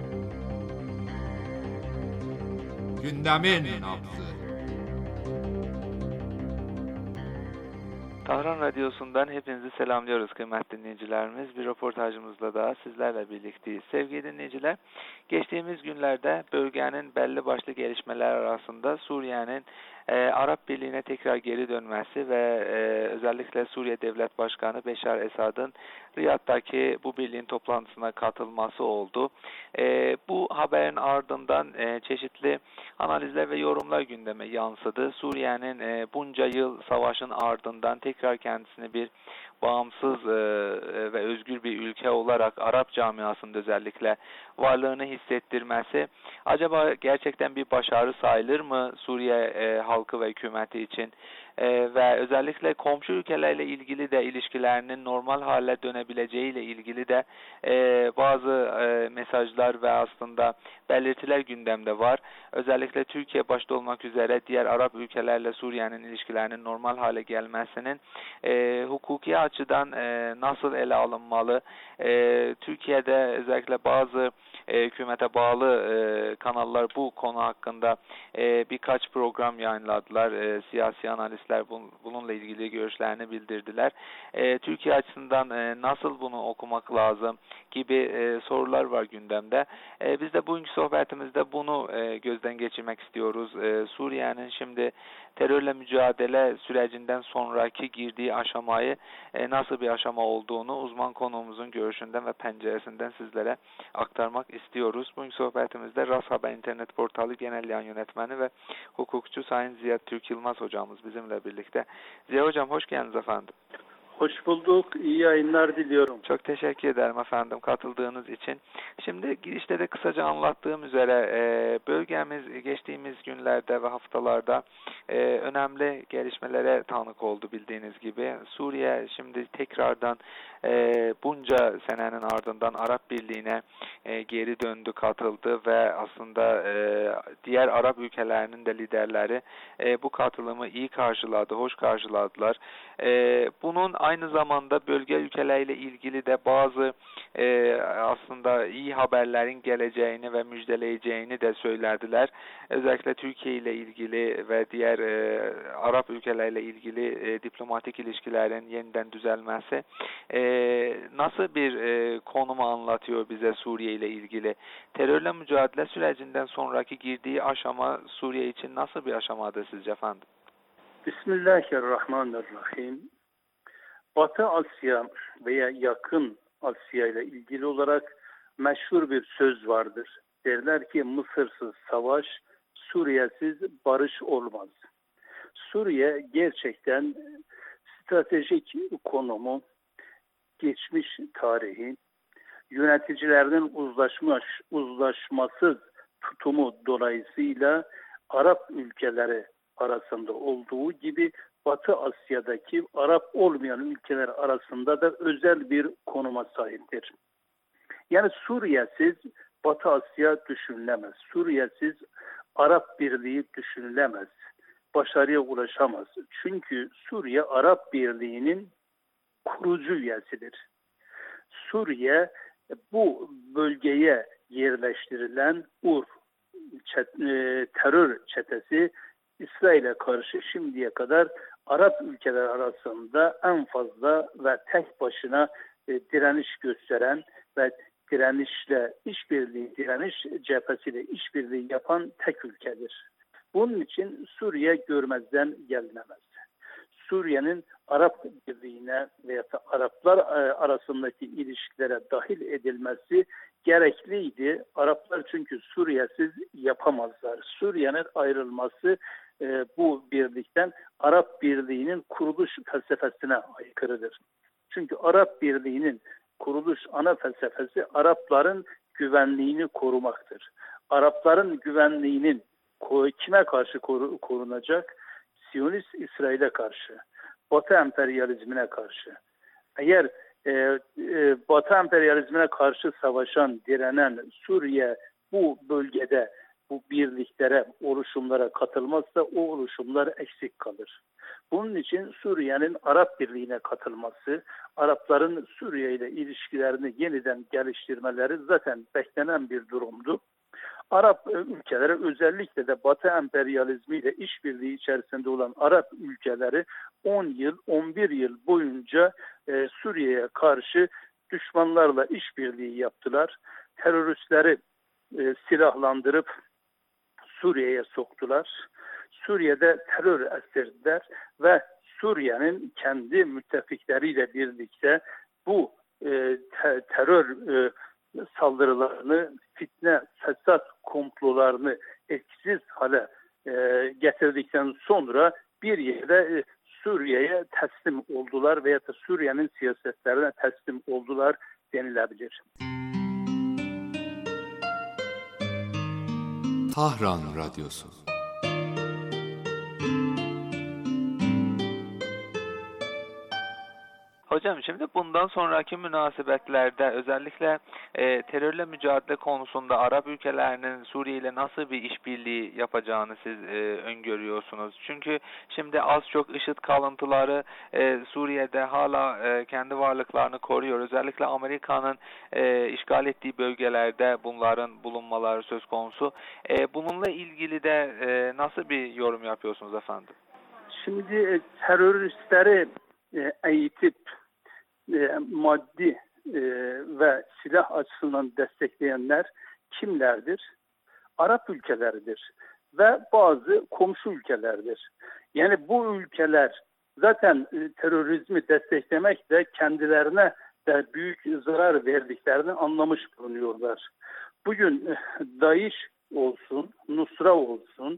Gündemin nabzı. Tahran Radyosu'ndan hepinizi selamlıyoruz kıymetli dinleyicilerimiz. Bir röportajımızla daha sizlerle birlikteyiz. Sevgili dinleyiciler, geçtiğimiz günlerde bölgenin belli başlı gelişmeler arasında Suriye'nin e, Arap Birliği'ne tekrar geri dönmesi ve e, özellikle Suriye Devlet Başkanı Beşar Esad'ın Riyad'daki bu birliğin toplantısına katılması oldu. E, bu haberin ardından e, çeşitli analizler ve yorumlar gündeme yansıdı. Suriye'nin e, bunca yıl savaşın ardından tekrar kendisini bir bağımsız e, ve özgür bir ülke olarak Arap camiasında özellikle varlığını hissettirmesi acaba gerçekten bir başarı sayılır mı Suriye e, halkı ve hükümeti için? e, ve özellikle komşu ülkelerle ilgili de ilişkilerinin normal hale dönebileceğiyle ilgili de e, bazı e, mesajlar ve aslında belirtiler gündemde var. Özellikle Türkiye başta olmak üzere diğer Arap ülkelerle Suriye'nin ilişkilerinin normal hale gelmesinin e, hukuki açıdan e, nasıl ele alınmalı? E, Türkiye'de özellikle bazı e, hükümete bağlı e, kanallar bu konu hakkında e, birkaç program yayınladılar. E, siyasi analistler bun, bununla ilgili görüşlerini bildirdiler. E, Türkiye açısından e, nasıl bunu okumak lazım gibi e, sorular var gündemde. E, biz de bugünkü sohbetimizde bunu e, gözden geçirmek istiyoruz. E, Suriye'nin şimdi terörle mücadele sürecinden sonraki girdiği aşamayı e, nasıl bir aşama olduğunu uzman konuğumuzun görüşünden ve penceresinden sizlere aktarmak istiyoruz. Bugünkü sohbetimizde Ras Haber İnternet Portalı Genel Yayın Yönetmeni ve hukukçu Sayın Ziya Türk Yılmaz hocamız bizimle birlikte. Ziya hocam hoş geldiniz efendim. Hoş bulduk. İyi yayınlar diliyorum. Çok teşekkür ederim efendim katıldığınız için. Şimdi girişte de kısaca anlattığım üzere bölgemiz geçtiğimiz günlerde ve haftalarda önemli gelişmelere tanık oldu bildiğiniz gibi. Suriye şimdi tekrardan bunca senenin ardından Arap Birliği'ne geri döndü, katıldı ve aslında diğer Arap ülkelerinin de liderleri bu katılımı iyi karşıladı, hoş karşıladılar. Bunun aynı zamanda bölge ülkeleriyle ilgili de bazı e, aslında iyi haberlerin geleceğini ve müjdeleyeceğini de söylediler. Özellikle Türkiye ile ilgili ve diğer e, Arap ülkeleriyle ilgili e, diplomatik ilişkilerin yeniden düzelmesi e, nasıl bir e, konumu anlatıyor bize Suriye ile ilgili? Terörle mücadele sürecinden sonraki girdiği aşama Suriye için nasıl bir aşamadır sizce efendim? Bismillahirrahmanirrahim. Batı Asya veya Yakın Asya ile ilgili olarak meşhur bir söz vardır. Derler ki Mısırsız savaş, Suriye'siz barış olmaz. Suriye gerçekten stratejik konumu, geçmiş tarihi, yöneticilerinin uzlaşmış, uzlaşmasız tutumu dolayısıyla Arap ülkeleri arasında olduğu gibi Batı Asya'daki Arap olmayan ülkeler arasında da özel bir konuma sahiptir. Yani Suriye'siz Batı Asya düşünülemez. Suriye'siz Arap Birliği düşünülemez. Başarıya ulaşamaz. Çünkü Suriye Arap Birliği'nin kurucu üyesidir. Suriye bu bölgeye yerleştirilen Ur çet, e, terör çetesi İsrail'e karşı şimdiye kadar Arap ülkeler arasında en fazla ve tek başına e, direniş gösteren ve direnişle işbirliği, direniş cephesiyle işbirliği yapan tek ülkedir. Bunun için Suriye görmezden gelinemez. Suriye'nin Arap Birliği'ne veya da Araplar arasındaki ilişkilere dahil edilmesi gerekliydi. Araplar çünkü Suriye'siz yapamazlar. Suriye'nin ayrılması e, bu birlikten Arap Birliği'nin kuruluş felsefesine aykırıdır. Çünkü Arap Birliği'nin kuruluş ana felsefesi Arapların güvenliğini korumaktır. Arapların güvenliğinin kime karşı korunacak? Siyonist İsrail'e karşı, Batı emperyalizmine karşı. Eğer e, e, Batı emperyalizmine karşı savaşan, direnen Suriye bu bölgede bu birliklere, oluşumlara katılmazsa o oluşumlar eksik kalır. Bunun için Suriye'nin Arap Birliği'ne katılması, Arapların Suriye ile ilişkilerini yeniden geliştirmeleri zaten beklenen bir durumdu. Arap ülkeleri özellikle de Batı emperyalizmi ile işbirliği içerisinde olan Arap ülkeleri on yıl, on bir yıl boyunca e, Suriye'ye karşı düşmanlarla işbirliği yaptılar. Teröristleri e, silahlandırıp Suriye'ye soktular. Suriye'de terör estirdiler ve Suriye'nin kendi müttefikleriyle birlikte bu e, te- terör e, saldırılarını, fitne, fesat komplolarını etkisiz hale e, getirdikten sonra bir yerde e, Suriye'ye teslim oldular veya da Suriye'nin siyasetlerine teslim oldular denilebilir. Tahran Radyosu. Hocam şimdi bundan sonraki münasebetlerde özellikle e, terörle mücadele konusunda Arap ülkelerinin Suriye ile nasıl bir işbirliği yapacağını siz e, öngörüyorsunuz? Çünkü şimdi az çok IŞİD kalıntıları e, Suriye'de hala e, kendi varlıklarını koruyor. Özellikle Amerika'nın e, işgal ettiği bölgelerde bunların bulunmaları söz konusu. E, bununla ilgili de e, nasıl bir yorum yapıyorsunuz efendim? Şimdi e, teröristleri e, eğitip e, maddi e, ve silah açısından destekleyenler kimlerdir? Arap ülkeleridir ve bazı komşu ülkelerdir. Yani bu ülkeler zaten e, terörizmi desteklemekle kendilerine de büyük zarar verdiklerini anlamış bulunuyorlar. Bugün e, DAEŞ olsun, Nusra olsun,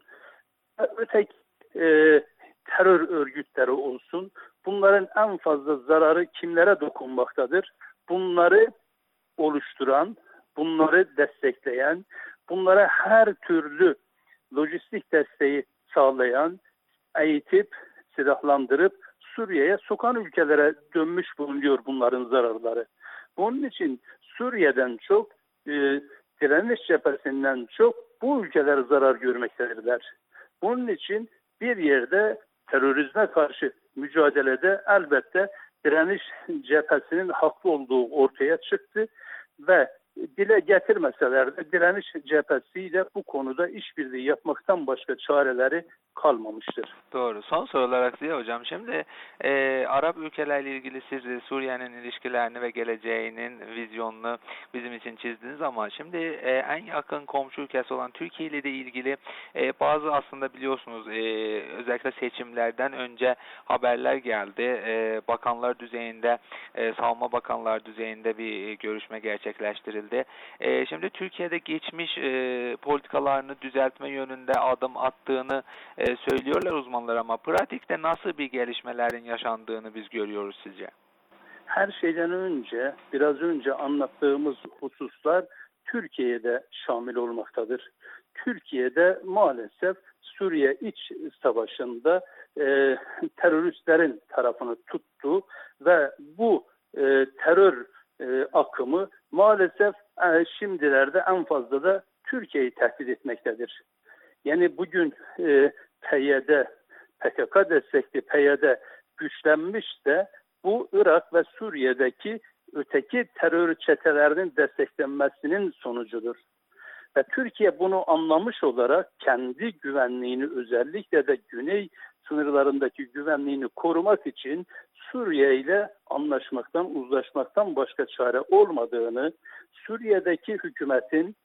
öteki e, terör örgütleri olsun, bunların en fazla zararı kimlere dokunmaktadır? Bunları oluşturan, bunları destekleyen, bunlara her türlü lojistik desteği sağlayan, eğitip, silahlandırıp Suriye'ye sokan ülkelere dönmüş bulunuyor bunların zararları. Bunun için Suriye'den çok, e, direniş cephesinden çok bu ülkeler zarar görmektedirler. Bunun için bir yerde terörizme karşı mücadelede elbette direniş cephesinin haklı olduğu ortaya çıktı ve dile getirmeseler de direniş cephesiyle bu konuda işbirliği yapmaktan başka çareleri kalmamıştır. Doğru. Son soru olarak Ziya Hocam, şimdi e, Arap ülkelerle ilgili siz Suriye'nin ilişkilerini ve geleceğinin vizyonunu bizim için çizdiniz ama şimdi e, en yakın komşu ülkesi olan Türkiye ile de ilgili e, bazı aslında biliyorsunuz e, özellikle seçimlerden önce haberler geldi. E, bakanlar düzeyinde, e, savunma bakanlar düzeyinde bir görüşme gerçekleştirildi. E, şimdi Türkiye'de geçmiş e, politikalarını düzeltme yönünde adım attığını e, söylüyorlar uzmanlar ama pratikte nasıl bir gelişmelerin yaşandığını biz görüyoruz sizce? Her şeyden önce, biraz önce anlattığımız hususlar Türkiye'de şamil olmaktadır. Türkiye'de maalesef Suriye iç savaşında e, teröristlerin tarafını tuttu ve bu e, terör e, akımı maalesef e, şimdilerde en fazla da Türkiye'yi tehdit etmektedir. Yani bugün e, P Y D, P K K destekli P Y D güçlenmiş de bu Irak ve Suriye'deki öteki terör çetelerinin desteklenmesinin sonucudur. Ve Türkiye bunu anlamış olarak kendi güvenliğini, özellikle de güney sınırlarındaki güvenliğini korumak için Suriye ile anlaşmaktan, uzlaşmaktan başka çare olmadığını, Suriye'deki hükümetin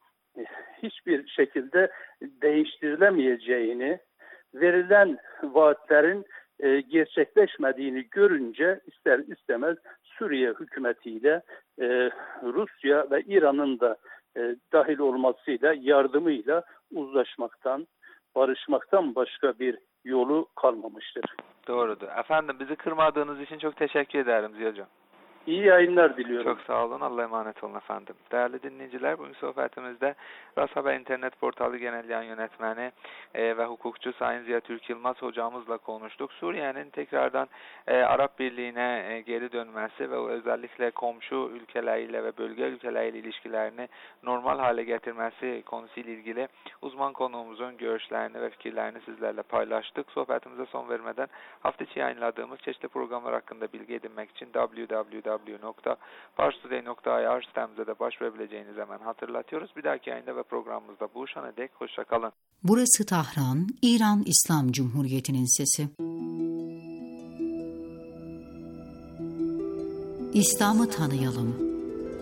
hiçbir şekilde değiştirilemeyeceğini, verilen vaatlerin e, gerçekleşmediğini görünce ister istemez Suriye hükümetiyle e, Rusya ve İran'ın da e, dahil olmasıyla, yardımıyla uzlaşmaktan, barışmaktan başka bir yolu kalmamıştır. Doğrudur. Efendim bizi kırmadığınız için çok teşekkür ederim Ziya Hocam. İyi yayınlar diliyorum. Çok sağ olun. Allah'a emanet olun efendim. Değerli dinleyiciler, bugün sohbetimizde Ras Haber İnternet Portalı Genel Yayın Yönetmeni e, ve hukukçu Sayın Ziya Türk Yılmaz hocamızla konuştuk. Suriye'nin tekrardan e, Arap Birliği'ne e, geri dönmesi ve özellikle komşu ülkeleriyle ve bölge ülkeleriyle ilişkilerini normal hale getirmesi konusuyla ilgili uzman konuğumuzun görüşlerini ve fikirlerini sizlerle paylaştık. Sohbetimize son vermeden hafta içi yayınladığımız çeşitli programlar hakkında bilgi edinmek için double-u double-u double-u nokta pars today nokta i r sitemize de başvurabileceğinizi hemen hatırlatıyoruz. Bir dahaki yayında ve programımızda buluşana dek hoşça kalın. Burası Tahran, İran İslam Cumhuriyeti'nin sesi. İslam'ı tanıyalım.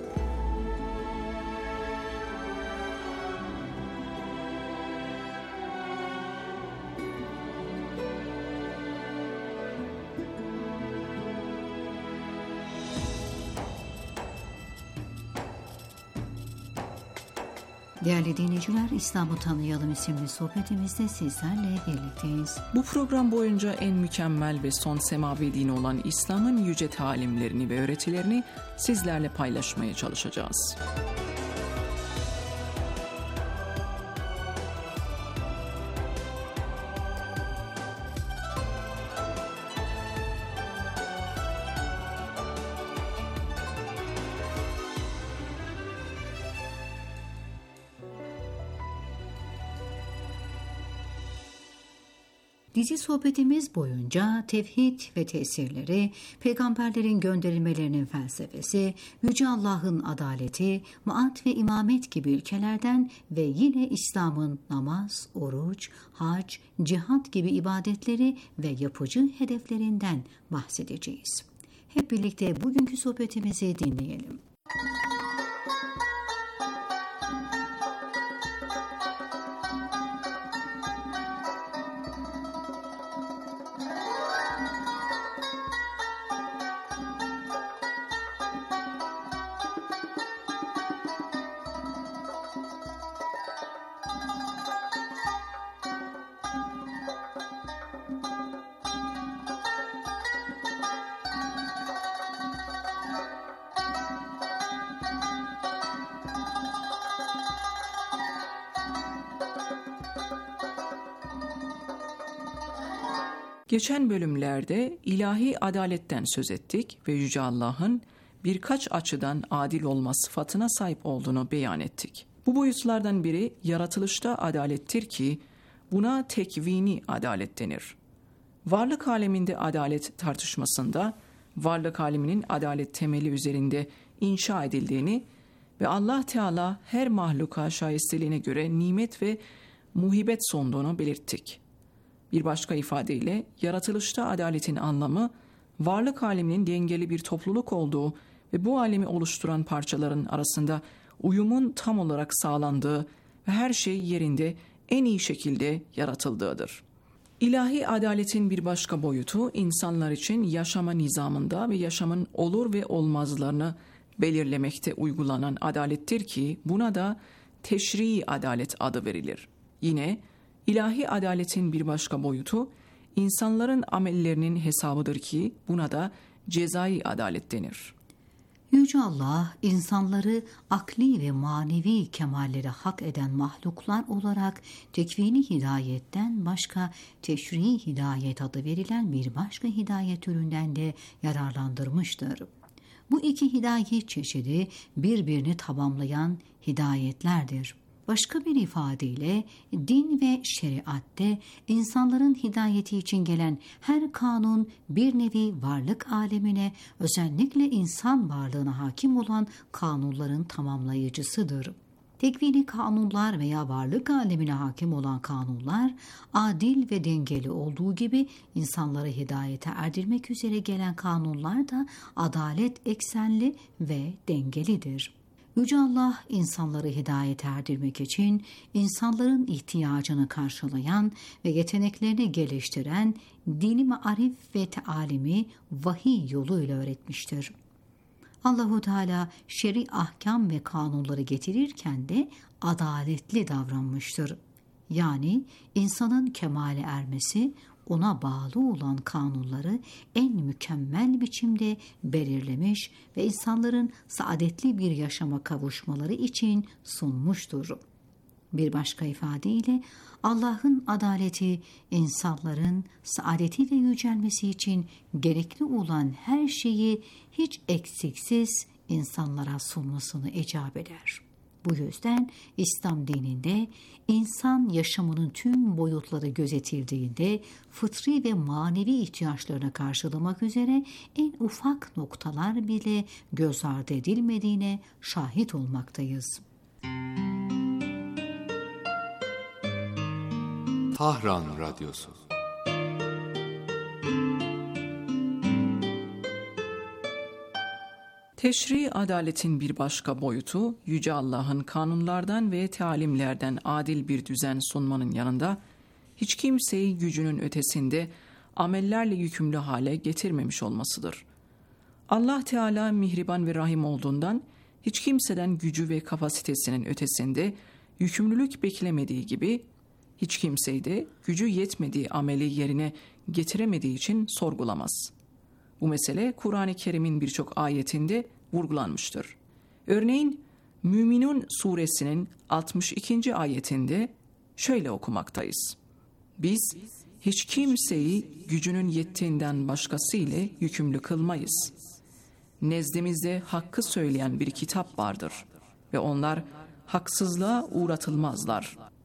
Değerli dinleyiciler, İslam'ı Tanıyalım isimli sohbetimizde sizlerle birlikteyiz. Bu program boyunca en mükemmel ve son semavi dini olan İslam'ın yüce talimlerini ve öğretilerini sizlerle paylaşmaya çalışacağız. Dizi sohbetimiz boyunca tevhid ve tesirleri, peygamberlerin gönderilmelerinin felsefesi, Yüce Allah'ın adaleti, maat ve imamet gibi ülkelerden ve yine İslam'ın namaz, oruç, hac, cihat gibi ibadetleri ve yapıcı hedeflerinden bahsedeceğiz. Hep birlikte bugünkü sohbetimizi dinleyelim. Geçen bölümlerde ilahi adaletten söz ettik ve Yüce Allah'ın birkaç açıdan adil olma sıfatına sahip olduğunu beyan ettik. Bu boyutlardan biri yaratılışta adalettir ki buna tekvini adalet denir. Varlık aleminde adalet tartışmasında varlık aleminin adalet temeli üzerinde inşa edildiğini ve Allah Teala her mahluka şayesteliğine göre nimet ve muhibet sunduğunu belirttik. Bir başka ifadeyle yaratılışta adaletin anlamı varlık aleminin dengeli bir topluluk olduğu ve bu alemi oluşturan parçaların arasında uyumun tam olarak sağlandığı ve her şey yerinde en iyi şekilde yaratıldığıdır. İlahi adaletin bir başka boyutu insanlar için yaşama nizamında ve yaşamın olur ve olmazlarını belirlemekte uygulanan adalettir ki buna da teşrii adalet adı verilir. Yine İlahi adaletin bir başka boyutu, insanların amellerinin hesabıdır ki buna da cezai adalet denir. Yüce Allah, insanları akli ve manevi kemalleri hak eden mahluklar olarak tekvini hidayetten başka teşrii hidayet adı verilen bir başka hidayet türünden de yararlandırmıştır. Bu iki hidayet çeşidi birbirini tamamlayan hidayetlerdir. Başka bir ifadeyle din ve şeriatte insanların hidayeti için gelen her kanun bir nevi varlık alemine, özellikle insan varlığına hakim olan kanunların tamamlayıcısıdır. Tekvini kanunlar veya varlık alemine hakim olan kanunlar, adil ve dengeli olduğu gibi insanları hidayete erdirmek üzere gelen kanunlar da adalet eksenli ve dengelidir. Yüce Allah insanları hidayete erdirmek için insanların ihtiyacını karşılayan ve yeteneklerini geliştiren dini marif ve tealimi vahiy yoluyla öğretmiştir. Allahu Teala şer'i ahkam ve kanunları getirirken de adaletli davranmıştır. Yani insanın kemale ermesi, ona bağlı olan kanunları en mükemmel biçimde belirlemiş ve insanların saadetli bir yaşama kavuşmaları için sunmuştur. Bir başka ifadeyle Allah'ın adaleti insanların saadetiyle yücelmesi için gerekli olan her şeyi hiç eksiksiz insanlara sunmasını icap eder. Bu yüzden İslam dininde insan yaşamının tüm boyutları gözetildiğinde fıtri ve manevi ihtiyaçlarını karşılamak üzere en ufak noktalar bile göz ardı edilmediğine şahit olmaktayız. Tahran Radyosu. Teşri adaletin bir başka boyutu, Yüce Allah'ın kanunlardan ve talimlerden adil bir düzen sunmanın yanında, hiç kimseyi gücünün ötesinde amellerle yükümlü hale getirmemiş olmasıdır. Allah Teala mihriban ve rahim olduğundan, hiç kimseden gücü ve kapasitesinin ötesinde yükümlülük beklemediği gibi, hiç kimseyi de gücü yetmediği ameli yerine getiremediği için sorgulamaz. Bu mesele Kur'an-ı Kerim'in birçok ayetinde vurgulanmıştır. Örneğin Müminun suresinin altmış ikinci ayetinde şöyle okumaktayız. Biz hiç kimseyi gücünün yettiğinden başkası ile yükümlü kılmayız. Nezdimizde hakkı söyleyen bir kitap vardır ve onlar haksızlığa uğratılmazlar.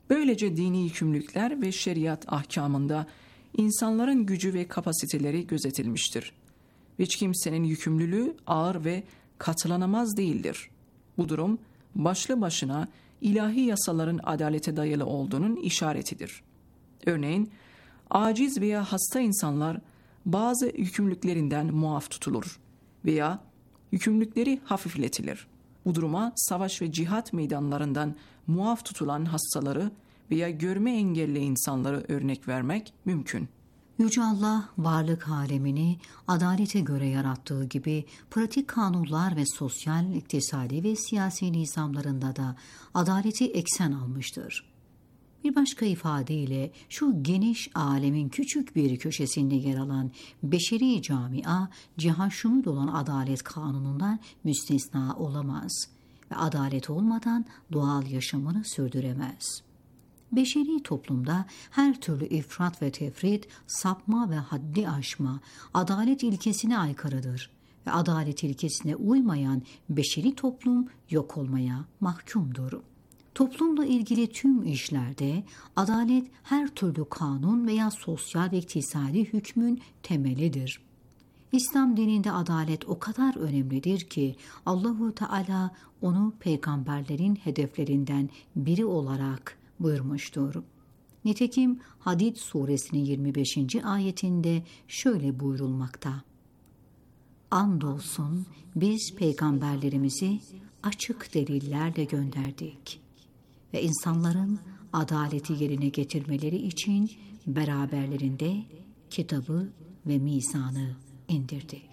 Böylece dini yükümlülükler ve şeriat ahkamında insanların gücü ve kapasiteleri gözetilmiştir. Hiç kimsenin yükümlülüğü ağır ve katlanamaz değildir. Bu durum başlı başına ilahi yasaların adalete dayalı olduğunun işaretidir. Örneğin, aciz veya hasta insanlar bazı yükümlülüklerinden muaf tutulur veya yükümlülükleri hafifletilir. Bu duruma savaş ve cihat meydanlarından muaf tutulan hastaları veya görme engelli insanları örnek vermek mümkün. Yüce Allah varlık alemini adalete göre yarattığı gibi pratik kanunlar ve sosyal, iktisadi ve siyasi nizamlarında da adaleti eksen almıştır. Bir başka ifadeyle şu geniş alemin küçük bir köşesinde yer alan beşeri camia, cihan şumul olan adalet kanunundan müstesna olamaz ve adalet olmadan doğal yaşamını sürdüremez. Beşeri toplumda her türlü ifrat ve tefrit, sapma ve haddi aşma adalet ilkesine aykırıdır ve adalet ilkesine uymayan beşeri toplum yok olmaya mahkumdur. Toplumla ilgili tüm işlerde adalet her türlü kanun veya sosyal ve iktisadi hükmün temelidir. İslam dininde adalet o kadar önemlidir ki Allahu Teala onu peygamberlerin hedeflerinden biri olarak buyurmuştur. Nitekim Hadid suresinin yirmi beşinci ayetinde şöyle buyurulmakta: Andolsun biz peygamberlerimizi açık delillerle gönderdik ve insanların adaleti yerine getirmeleri için beraberlerinde kitabı ve mizanı indirdik.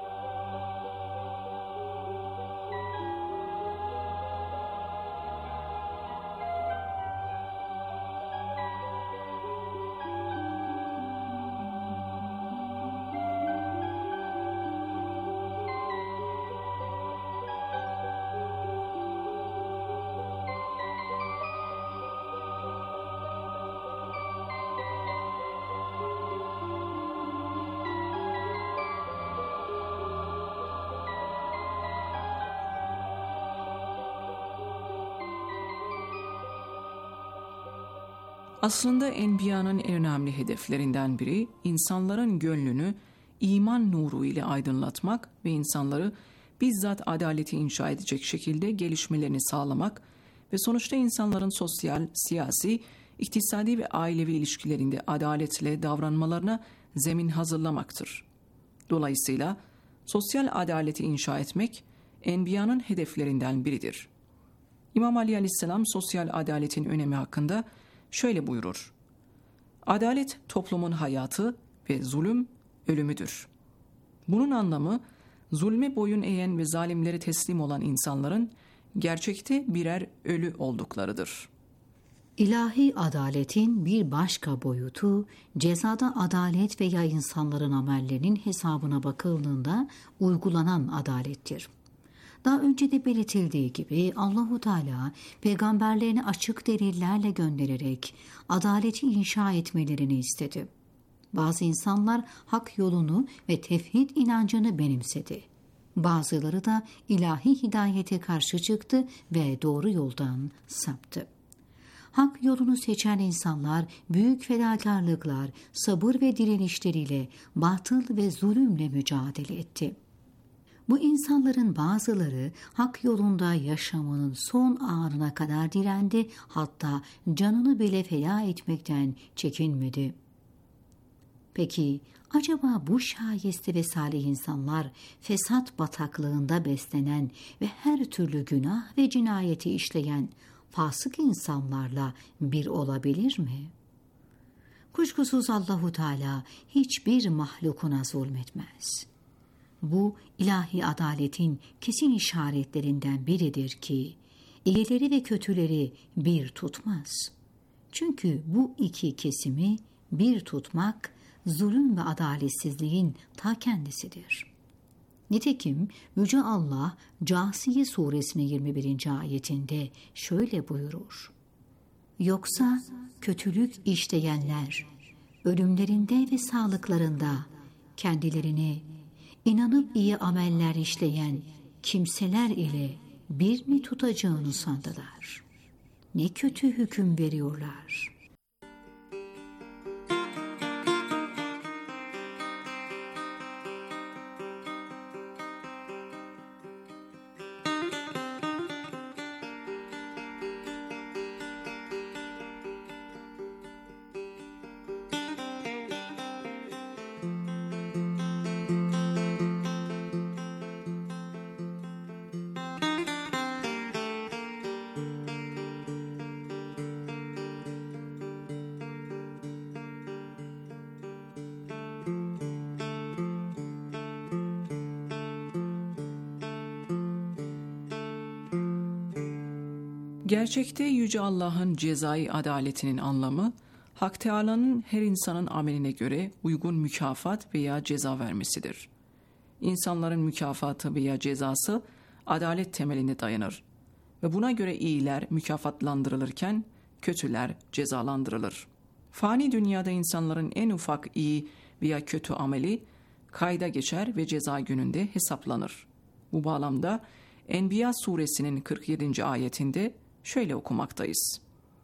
Aslında Enbiya'nın en önemli hedeflerinden biri insanların gönlünü iman nuru ile aydınlatmak ve insanları bizzat adaleti inşa edecek şekilde gelişmelerini sağlamak ve sonuçta insanların sosyal, siyasi, iktisadi ve ailevi ilişkilerinde adaletle davranmalarına zemin hazırlamaktır. Dolayısıyla sosyal adaleti inşa etmek Enbiya'nın hedeflerinden biridir. İmam Ali Aleyhisselam sosyal adaletin önemi hakkında şöyle buyurur: Adalet toplumun hayatı ve zulüm ölümüdür. Bunun anlamı zulme boyun eğen ve zalimlere teslim olan insanların gerçekte birer ölü olduklarıdır. İlahi adaletin bir başka boyutu, cezada adalet veya insanların amellerinin hesabına bakıldığında uygulanan adalettir. Daha önce de belirtildiği gibi Allahu Teala peygamberlerini açık delillerle göndererek adaleti inşa etmelerini istedi. Bazı insanlar hak yolunu ve tevhid inancını benimsedi. Bazıları da ilahi hidayete karşı çıktı ve doğru yoldan saptı. Hak yolunu seçen insanlar büyük fedakarlıklar, sabır ve direnişleriyle batıl ve zulümle mücadele etti. Bu insanların bazıları hak yolunda yaşamının son anına kadar direndi, hatta canını bile feda etmekten çekinmedi. Peki acaba bu şayeste ve salih insanlar fesat bataklığında beslenen ve her türlü günah ve cinayeti işleyen fasık insanlarla bir olabilir mi? Kuşkusuz Allahu Teala hiçbir mahlukuna zulmetmez. Bu ilahi adaletin kesin işaretlerinden biridir ki iyileri ve kötüleri bir tutmaz. Çünkü bu iki kesimi bir tutmak zulüm ve adaletsizliğin ta kendisidir. Nitekim Yüce Allah Câsiye suresinin yirmi birinci ayetinde şöyle buyurur: Yoksa kötülük işleyenler ölümlerinde ve sağlıklarında kendilerini İnanıp iyi ameller işleyen kimseler ile bir mi tutacağını sandılar? ne kötü hüküm veriyorlar. Gerçekte Yüce Allah'ın cezai adaletinin anlamı, Hak Teâlâ'nın her insanın ameline göre uygun mükafat veya ceza vermesidir. İnsanların mükafatı veya cezası adalet temeline dayanır ve buna göre iyiler mükafatlandırılırken kötüler cezalandırılır. Fani dünyada insanların en ufak iyi veya kötü ameli kayda geçer ve ceza gününde hesaplanır. Bu bağlamda Enbiya suresinin kırk yedinci ayetinde şöyle okumaktayız.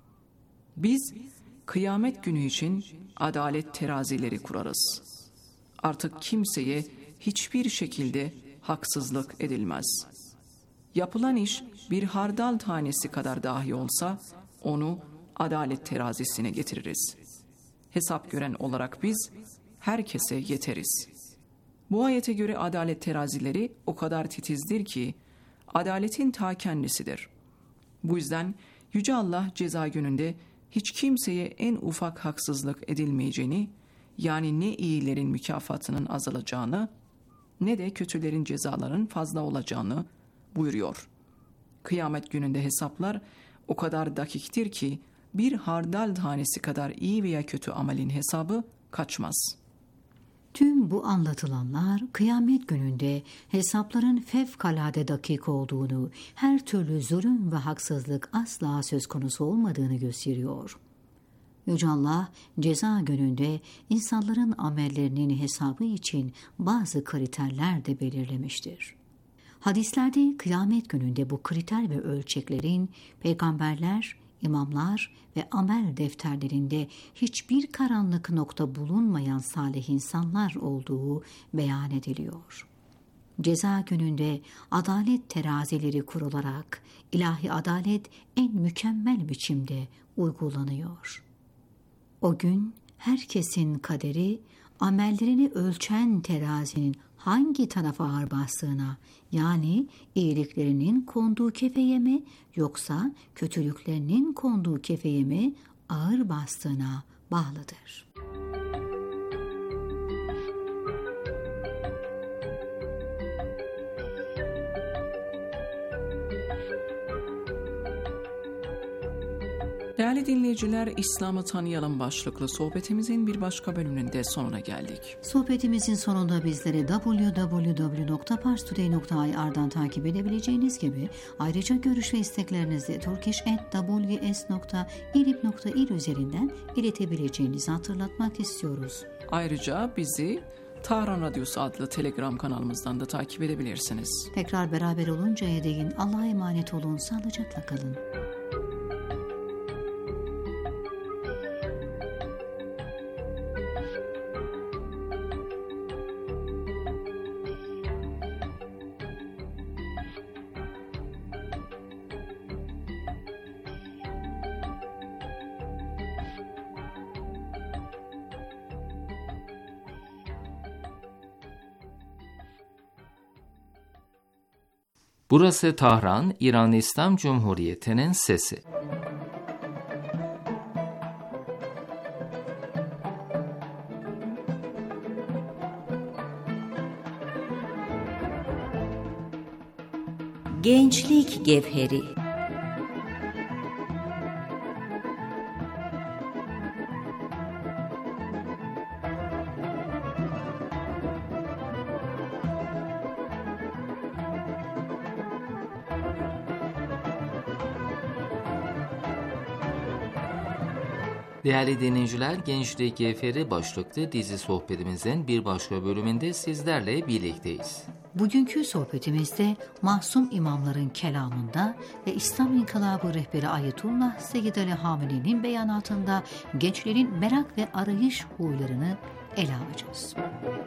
Biz kıyamet günü için adalet terazileri kurarız. Artık kimseye hiçbir şekilde haksızlık edilmez. Yapılan iş bir hardal tanesi kadar dahi olsa onu adalet terazisine getiririz. Hesap gören olarak biz herkese yeteriz. Bu ayete göre adalet terazileri o kadar titizdir ki adaletin ta kendisidir. Bu yüzden Yüce Allah ceza gününde hiç kimseye en ufak haksızlık edilmeyeceğini, yani ne iyilerin mükafatının azalacağını ne de kötülerin cezaların fazla olacağını buyuruyor. Kıyamet gününde hesaplar o kadar dakiktir ki bir hardal tanesi kadar iyi veya kötü amelin hesabı kaçmaz. Tüm bu anlatılanlar kıyamet gününde hesapların fevkalade dakik olduğunu, her türlü zulüm ve haksızlık asla söz konusu olmadığını gösteriyor. Yüce Allah ceza gününde insanların amellerinin hesabı için bazı kriterler de belirlemiştir. Hadislerde kıyamet gününde bu kriter ve ölçeklerin peygamberler, imamlar ve amel defterlerinde hiçbir karanlık nokta bulunmayan salih insanlar olduğu beyan ediliyor. Ceza gününde adalet terazileri kurularak ilahi adalet en mükemmel biçimde uygulanıyor. O gün herkesin kaderi amellerini ölçen terazinin hangi tarafa ağır bastığına, yani iyiliklerinin konduğu kefeye mi yoksa kötülüklerinin konduğu kefeye mi ağır bastığına bağlıdır. Değerli dinleyiciler, İslam'ı tanıyalım başlıklı sohbetimizin bir başka bölümünde sonuna geldik. Sohbetimizin sonunda bizleri double-u double-u double-u nokta pars today nokta i r'dan takip edebileceğiniz gibi ayrıca görüş ve isteklerinizi turkish at w s nokta ilip nokta il üzerinden iletebileceğinizi hatırlatmak istiyoruz. Ayrıca bizi Tahran Radyosu adlı Telegram kanalımızdan da takip edebilirsiniz. Tekrar beraber oluncaya değin Allah'a emanet olun, sağlıcakla kalın. Burası Tahran, İran İslam Cumhuriyeti'nin sesi. Gençlik Gevheri. Değerli dinleyiciler, Gençlik Gevheri başlıklı dizi sohbetimizin bir başka bölümünde sizlerle birlikteyiz. Bugünkü sohbetimizde Masum imamların kelamında ve İslam İnkılabı rehberi Ayetullah Seyyid Ali Hamene'nin beyanatında gençlerin merak ve arayış huylarını ele alacağız.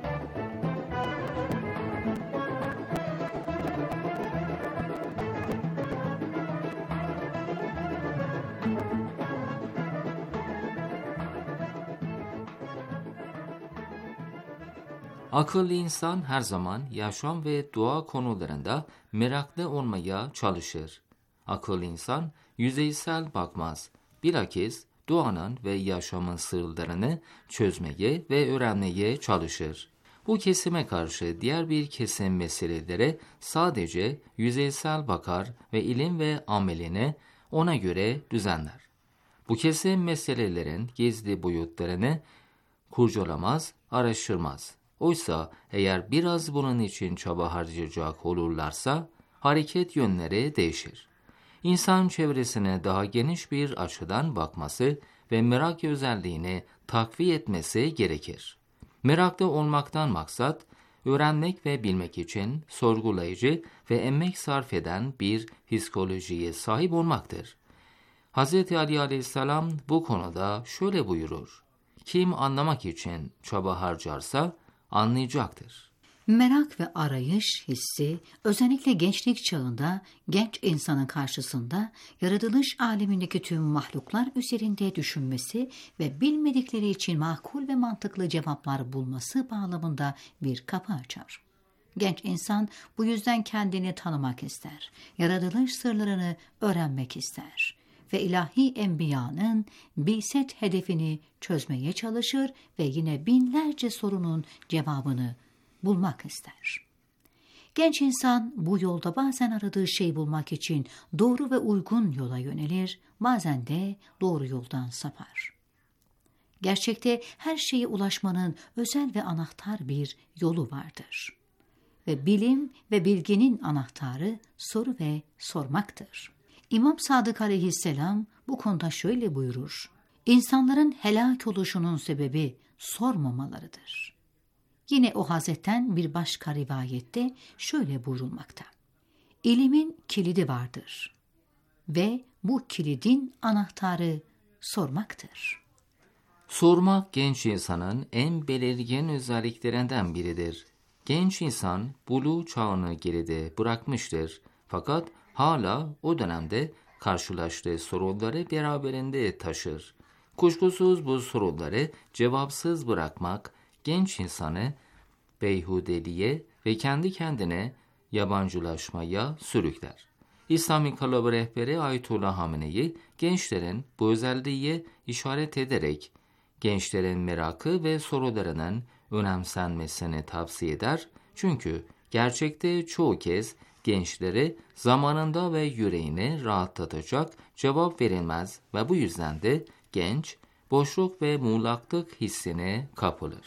Akıllı insan her zaman yaşam ve dua konularında meraklı olmaya çalışır. Akıllı insan yüzeysel bakmaz. Bilakis duanın ve yaşamın sırlarını çözmeye ve öğrenmeye çalışır. Bu kesime karşı diğer bir kesim meselelere sadece yüzeysel bakar ve ilim ve amelini ona göre düzenler. Bu kesim meselelerin gizli boyutlarını kurcalamaz, araştırmaz. Oysa eğer biraz bunun için çaba harcayacak olurlarsa hareket yönleri değişir. İnsan çevresine daha geniş bir açıdan bakması ve merak özelliğini takviye etmesi gerekir. Meraklı olmaktan maksat, öğrenmek ve bilmek için sorgulayıcı ve emek sarf eden bir psikolojiye sahip olmaktır. Hz. Ali Aleyhisselam bu konuda şöyle buyurur: kim anlamak için çaba harcarsa anlayacaktır. Merak ve arayış hissi özellikle gençlik çağında genç insanın karşısında yaratılış alemindeki tüm mahluklar üzerinde düşünmesi ve bilmedikleri için makul ve mantıklı cevaplar bulması bağlamında bir kapı açar. Genç insan bu yüzden kendini tanımak ister, yaratılış sırlarını öğrenmek ister ve ilahi enbiyanın biset hedefini çözmeye çalışır ve yine binlerce sorunun cevabını bulmak ister. Genç insan bu yolda bazen aradığı şeyi bulmak için doğru ve uygun yola yönelir, bazen de doğru yoldan sapar. Gerçekte her şeye ulaşmanın özel ve anahtar bir yolu vardır. Ve bilim ve bilginin anahtarı soru ve sormaktır. İmam Sadık Aleyhisselam bu konuda şöyle buyurur: İnsanların helak oluşunun sebebi sormamalarıdır. Yine o Hazretten bir başka rivayette şöyle buyurulmakta: İlimin kilidi vardır ve bu kilidin anahtarı sormaktır. Sormak genç insanın en belirgin özelliklerinden biridir. Genç insan buluğ çağını geride bırakmıştır. Fakat hala o dönemde karşılaştığı sorunları beraberinde taşır. Kuşkusuz bu soruları cevapsız bırakmak genç insanı beyhudeliğe ve kendi kendine yabancılaşmaya sürükler. İslam İnkılabı rehberi Ayetullah Hamene'yi gençlerin bu özelliğe işaret ederek gençlerin merakı ve sorularının önemsenmesini tavsiye eder. Çünkü gerçekte çoğu kez gençlere zamanında ve yüreğini rahatlatacak cevap verilmez ve bu yüzden de genç boşluk ve muğlaklık hissine kapılır.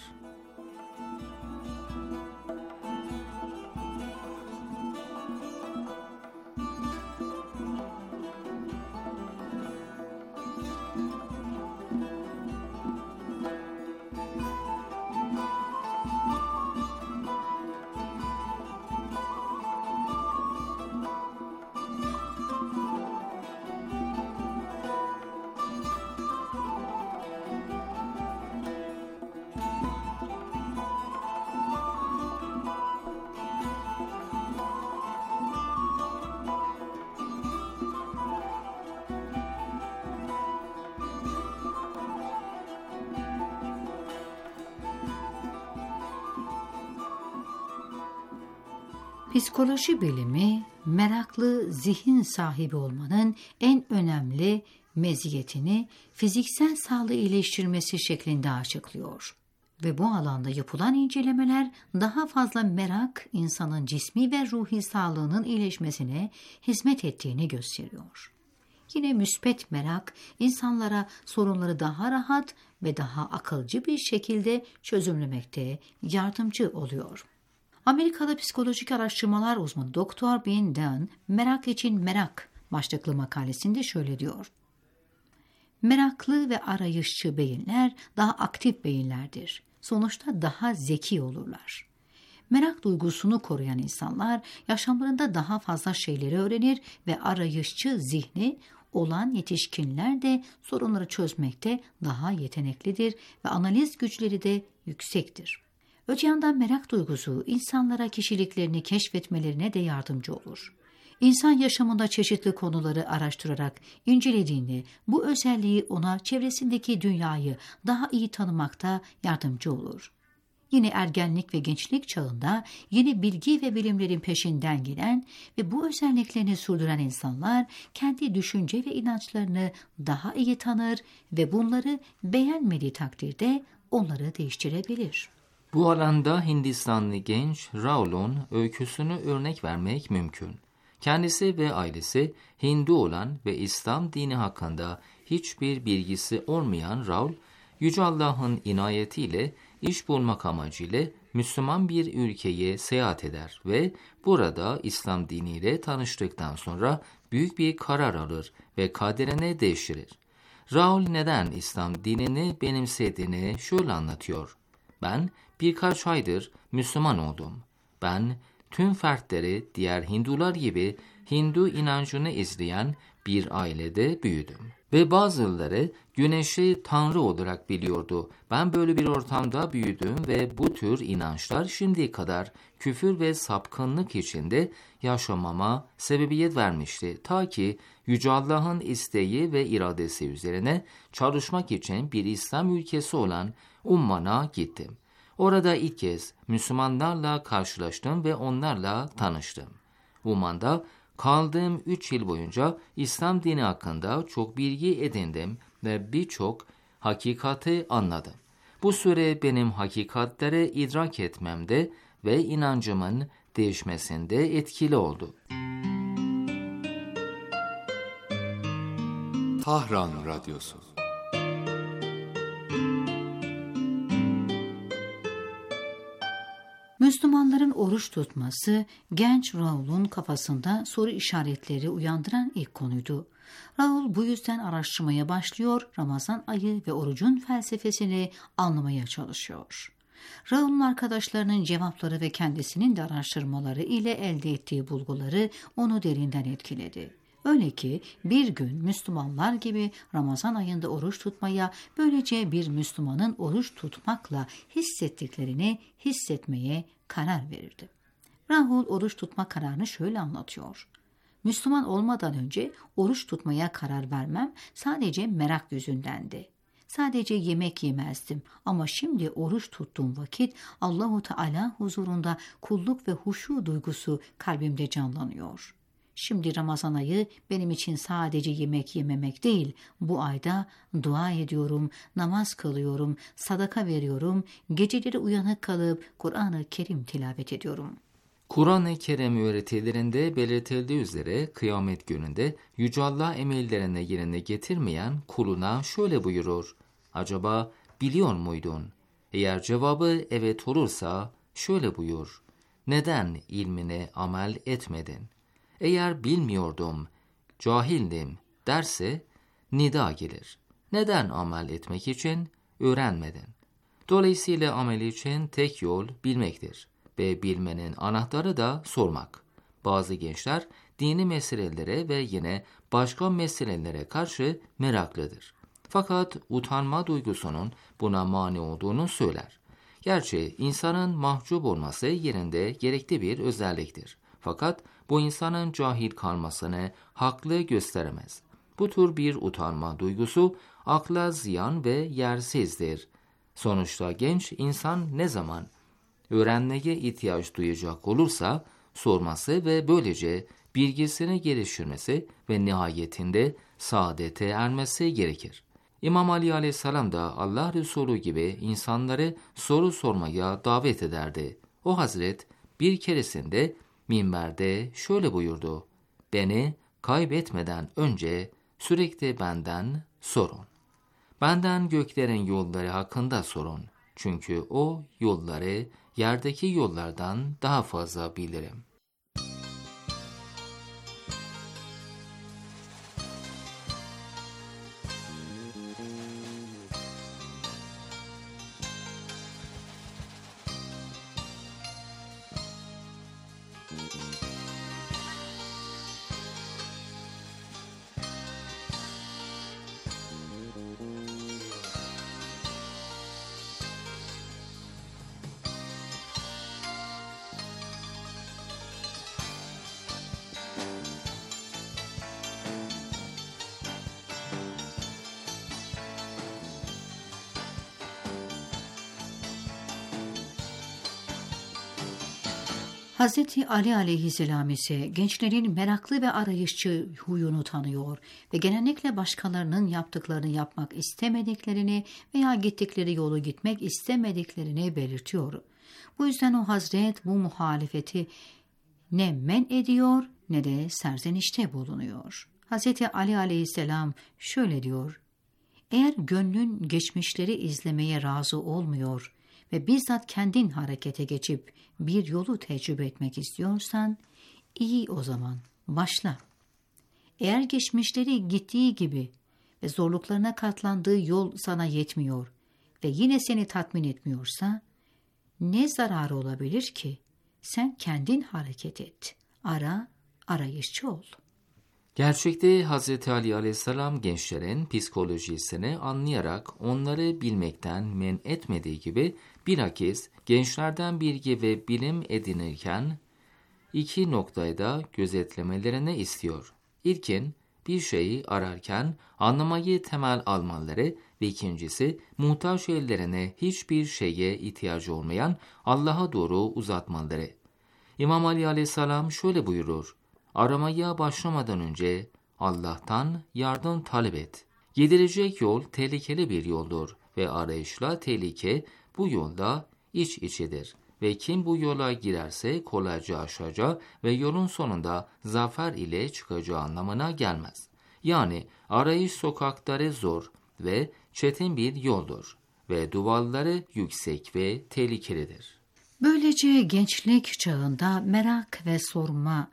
Psikoloji bilimi, meraklı zihin sahibi olmanın en önemli meziyetini fiziksel sağlığı iyileştirmesi şeklinde açıklıyor. Ve bu alanda yapılan incelemeler daha fazla merak insanın cismi ve ruhi sağlığının iyileşmesine hizmet ettiğini gösteriyor. Yine müspet merak insanlara sorunları daha rahat ve daha akılcı bir şekilde çözümlemekte yardımcı oluyor. Amerikalı psikolojik araştırmalar uzmanı Doktor Ben Dunn, Merak için Merak başlıklı makalesinde şöyle diyor: Meraklı ve arayışçı beyinler daha aktif beyinlerdir. Sonuçta daha zeki olurlar. Merak duygusunu koruyan insanlar yaşamlarında daha fazla şeyleri öğrenir ve arayışçı zihni olan yetişkinler de sorunları çözmekte daha yeteneklidir ve analiz güçleri de yüksektir. Öte yandan merak duygusu insanlara kişiliklerini keşfetmelerine de yardımcı olur. İnsan yaşamında çeşitli konuları araştırarak incelediğinde bu özelliği ona çevresindeki dünyayı daha iyi tanımakta yardımcı olur. Yine ergenlik ve gençlik çağında yeni bilgi ve bilimlerin peşinden gelen ve bu özelliklerini sürdüren insanlar kendi düşünce ve inançlarını daha iyi tanır ve bunları beğenmediği takdirde onları değiştirebilir. Bu alanda Hindistanlı genç Raul'un öyküsünü örnek vermek mümkün. Kendisi ve ailesi Hindu olan ve İslam dini hakkında hiçbir bilgisi olmayan Raul, Yüce Allah'ın inayetiyle iş bulmak amacıyla Müslüman bir ülkeye seyahat eder ve burada İslam diniyle tanıştıktan sonra büyük bir karar alır ve kaderini değiştirir. Raul neden İslam dinini benimsediğini şöyle anlatıyor. Ben birkaç aydır Müslüman oldum. Ben tüm fertleri diğer Hindular gibi Hindu inancını izleyen bir ailede büyüdüm. Ve bazıları güneşi Tanrı olarak biliyordu. Ben böyle bir ortamda büyüdüm ve bu tür inançlar şimdiye kadar küfür ve sapkınlık içinde yaşamama sebebiyet vermişti. Ta ki Yüce Allah'ın isteği ve iradesi üzerine çalışmak için bir İslam ülkesi olan Umman'a gittim. Orada ilk kez Müslümanlarla karşılaştım ve onlarla tanıştım. Umman'da kaldığım üç yıl boyunca İslam dini hakkında çok bilgi edindim ve birçok hakikati anladım. Bu süre benim hakikatleri idrak etmemde ve inancımın değişmesinde etkili oldu. Tahran Radyosu. Müslümanların oruç tutması genç Raul'un kafasında soru işaretleri uyandıran ilk konuydu. Raul bu yüzden araştırmaya başlıyor, Ramazan ayı ve orucun felsefesini anlamaya çalışıyor. Raul'un arkadaşlarının cevapları ve kendisinin de araştırmaları ile elde ettiği bulguları onu derinden etkiledi. Öyle ki bir gün Müslümanlar gibi Ramazan ayında oruç tutmaya, böylece bir Müslümanın oruç tutmakla hissettiklerini hissetmeye karar verirdi. Raul oruç tutma kararını şöyle anlatıyor. Müslüman olmadan önce oruç tutmaya karar vermem sadece merak yüzündendi. Sadece yemek yemezdim ama şimdi oruç tuttuğum vakit Allahu Teala huzurunda kulluk ve huşu duygusu kalbimde canlanıyor. Şimdi Ramazan ayı benim için sadece yemek yememek değil, bu ayda dua ediyorum, namaz kılıyorum, sadaka veriyorum, geceleri uyanık kalıp Kur'an-ı Kerim tilavet ediyorum. Kur'an-ı Kerim öğretilerinde belirtildiği üzere kıyamet gününde Yüce Allah emirlerini yerine getirmeyen kuluna şöyle buyurur. Acaba biliyor muydun? Eğer cevabı evet olursa şöyle buyur. Neden ilmine amel etmedin? Eğer bilmiyordum, cahildim derse nida gelir. Neden amel etmek için? Öğrenmedin. Dolayısıyla amel için tek yol bilmektir. Ve bilmenin anahtarı da sormak. Bazı gençler dini meselelere ve yine başka meselelere karşı meraklıdır. Fakat utanma duygusunun buna mani olduğunu söyler. Gerçi insanın mahcup olması yerinde gerekli bir özelliktir. Fakat bu insanın cahil kalmasını haklı gösteremez. Bu tür bir utanma duygusu akla ziyan ve yersizdir. Sonuçta genç insan ne zaman öğrenmeye ihtiyaç duyacak olursa sorması ve böylece bilgisini geliştirmesi ve nihayetinde saadete ermesi gerekir. İmam Ali Aleyhisselam da Allah Resulü gibi insanları soru sormaya davet ederdi. O Hazret bir keresinde minberde şöyle buyurdu. Beni kaybetmeden önce sürekli benden sorun. Benden göklerin yolları hakkında sorun. Çünkü o yolları yerdeki yollardan daha fazla bilirim. Hazreti Ali aleyhisselam ise gençlerin meraklı ve arayışçı huyunu tanıyor ve genellikle başkalarının yaptıklarını yapmak istemediklerini veya gittikleri yolu gitmek istemediklerini belirtiyor. Bu yüzden o Hazret bu muhalefeti ne men ediyor ne de serzenişte bulunuyor. Hazreti Ali aleyhisselam şöyle diyor: eğer gönlün geçmişleri izlemeye razı olmuyor ve bizzat kendin harekete geçip bir yolu tecrübe etmek istiyorsan, iyi o zaman başla. Eğer geçmişleri gittiği gibi ve zorluklarına katlandığı yol sana yetmiyor ve yine seni tatmin etmiyorsa, ne zararı olabilir ki? Sen kendin hareket et. Ara, arayışçı ol. Gerçekte Hz. Ali aleyhisselam gençlerin psikolojisini anlayarak onları bilmekten men etmediği gibi bilakis gençlerden bilgi ve bilim edinirken iki noktayı da gözetlemelerini istiyor. İlkin bir şeyi ararken anlamayı temel almaları ve ikincisi muhtaç ellerine hiçbir şeye ihtiyacı olmayan Allah'a doğru uzatmaları. İmam Ali aleyhisselam şöyle buyurur: aramaya başlamadan önce Allah'tan yardım talep et. Gidilecek yol tehlikeli bir yoldur ve arayışla tehlike bu yolda iç içedir. Ve kim bu yola girerse kolayca aşacağı ve yolun sonunda zafer ile çıkacağı anlamına gelmez. Yani arayış sokakları zor ve çetin bir yoldur ve duvarları yüksek ve tehlikelidir. Böylece gençlik çağında merak ve sorma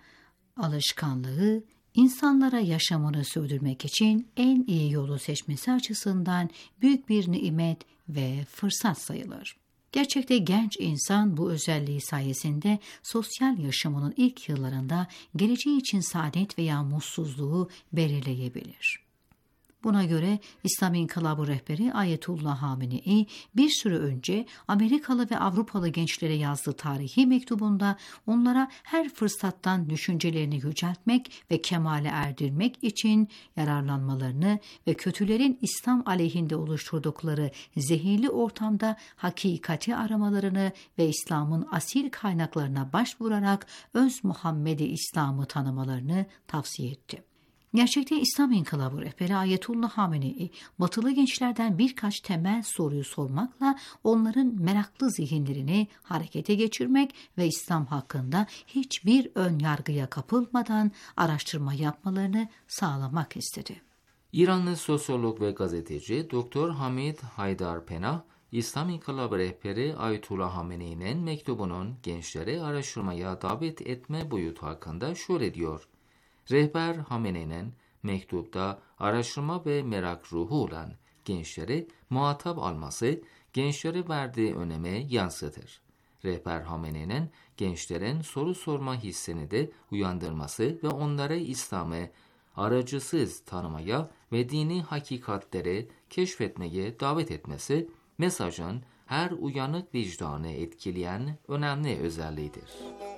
alışkanlığı insanlara yaşamını sürdürmek için en iyi yolu seçmesi açısından büyük bir nimet ve fırsat sayılır. Gerçekte genç insan bu özelliği sayesinde sosyal yaşamının ilk yıllarında geleceği için saadet veya mutsuzluğu belirleyebilir. Buna göre İslam İnkılabı rehberi Ayetullah Hamenei bir süre önce Amerikalı ve Avrupalı gençlere yazdığı tarihi mektubunda onlara her fırsattan düşüncelerini yüceltmek ve kemale erdirmek için yararlanmalarını ve kötülerin İslam aleyhinde oluşturdukları zehirli ortamda hakikati aramalarını ve İslam'ın asil kaynaklarına başvurarak öz Muhammed-i İslam'ı tanımalarını tavsiye etti. Gerçekte İslam İnkılabı rehberi Ayetullah Hamenei, batılı gençlerden birkaç temel soruyu sormakla onların meraklı zihinlerini harekete geçirmek ve İslam hakkında hiçbir ön yargıya kapılmadan araştırma yapmalarını sağlamak istedi. İranlı sosyolog ve gazeteci Doktor Hamid Haydarpenah, İslam İnkılabı rehberi Ayetullah Hamenei'nin mektubunun gençleri araştırmaya davet etme boyutu hakkında şöyle diyor: Rehber Hamenei'nin mektupta araştırma ve merak ruhu olan gençleri muhatap alması, gençlere verdiği öneme yansıtır. Rehber Hamenei'nin gençlerin soru sorma hissini de uyandırması ve onları İslam'ı aracısız tanımaya ve dini hakikatleri keşfetmeye davet etmesi, mesajın her uyanık vicdanı etkileyen önemli özelliğidir.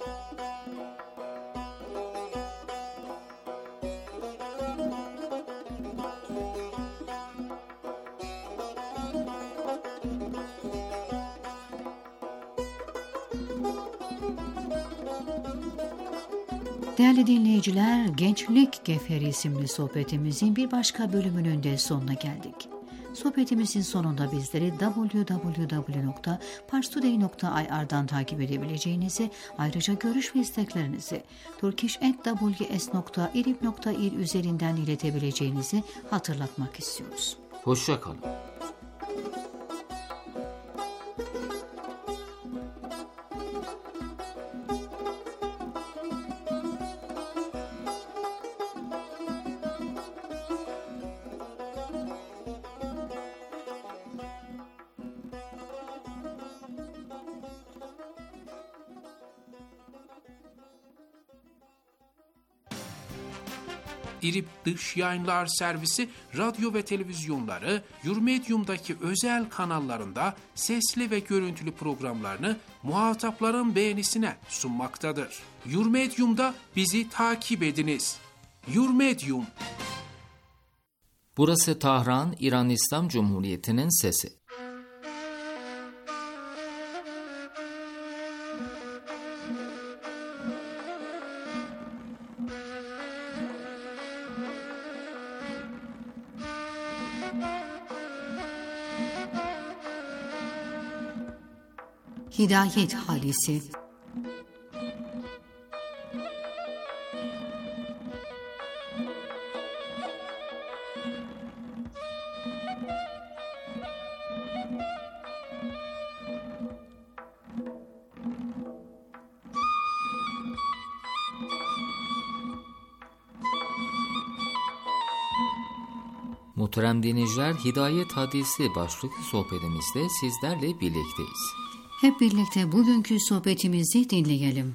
Değerli dinleyiciler, Gençlik Geferi isimli sohbetimizin bir başka bölümünün de sonuna geldik. Sohbetimizin sonunda bizleri double-u double-u double-u nokta parstoday nokta i r'dan takip edebileceğinizi, ayrıca görüş ve isteklerinizi turkish at w s nokta irib nokta ir üzerinden iletebileceğinizi hatırlatmak istiyoruz. Hoşça kalın. İrib Dış Yayınlar Servisi radyo ve televizyonları Yurmedyum'daki özel kanallarında sesli ve görüntülü programlarını muhatapların beğenisine sunmaktadır. Yurmedyum'da bizi takip ediniz. Yurmedyum. Burası Tahran, İran İslam Cumhuriyeti'nin sesi. Hidayet hadisi. Muhterem dinleyiciler, Hidayet Hadisi başlıklı sohbetimizde sizlerle birlikteyiz. Hep birlikte bugünkü sohbetimizi dinleyelim.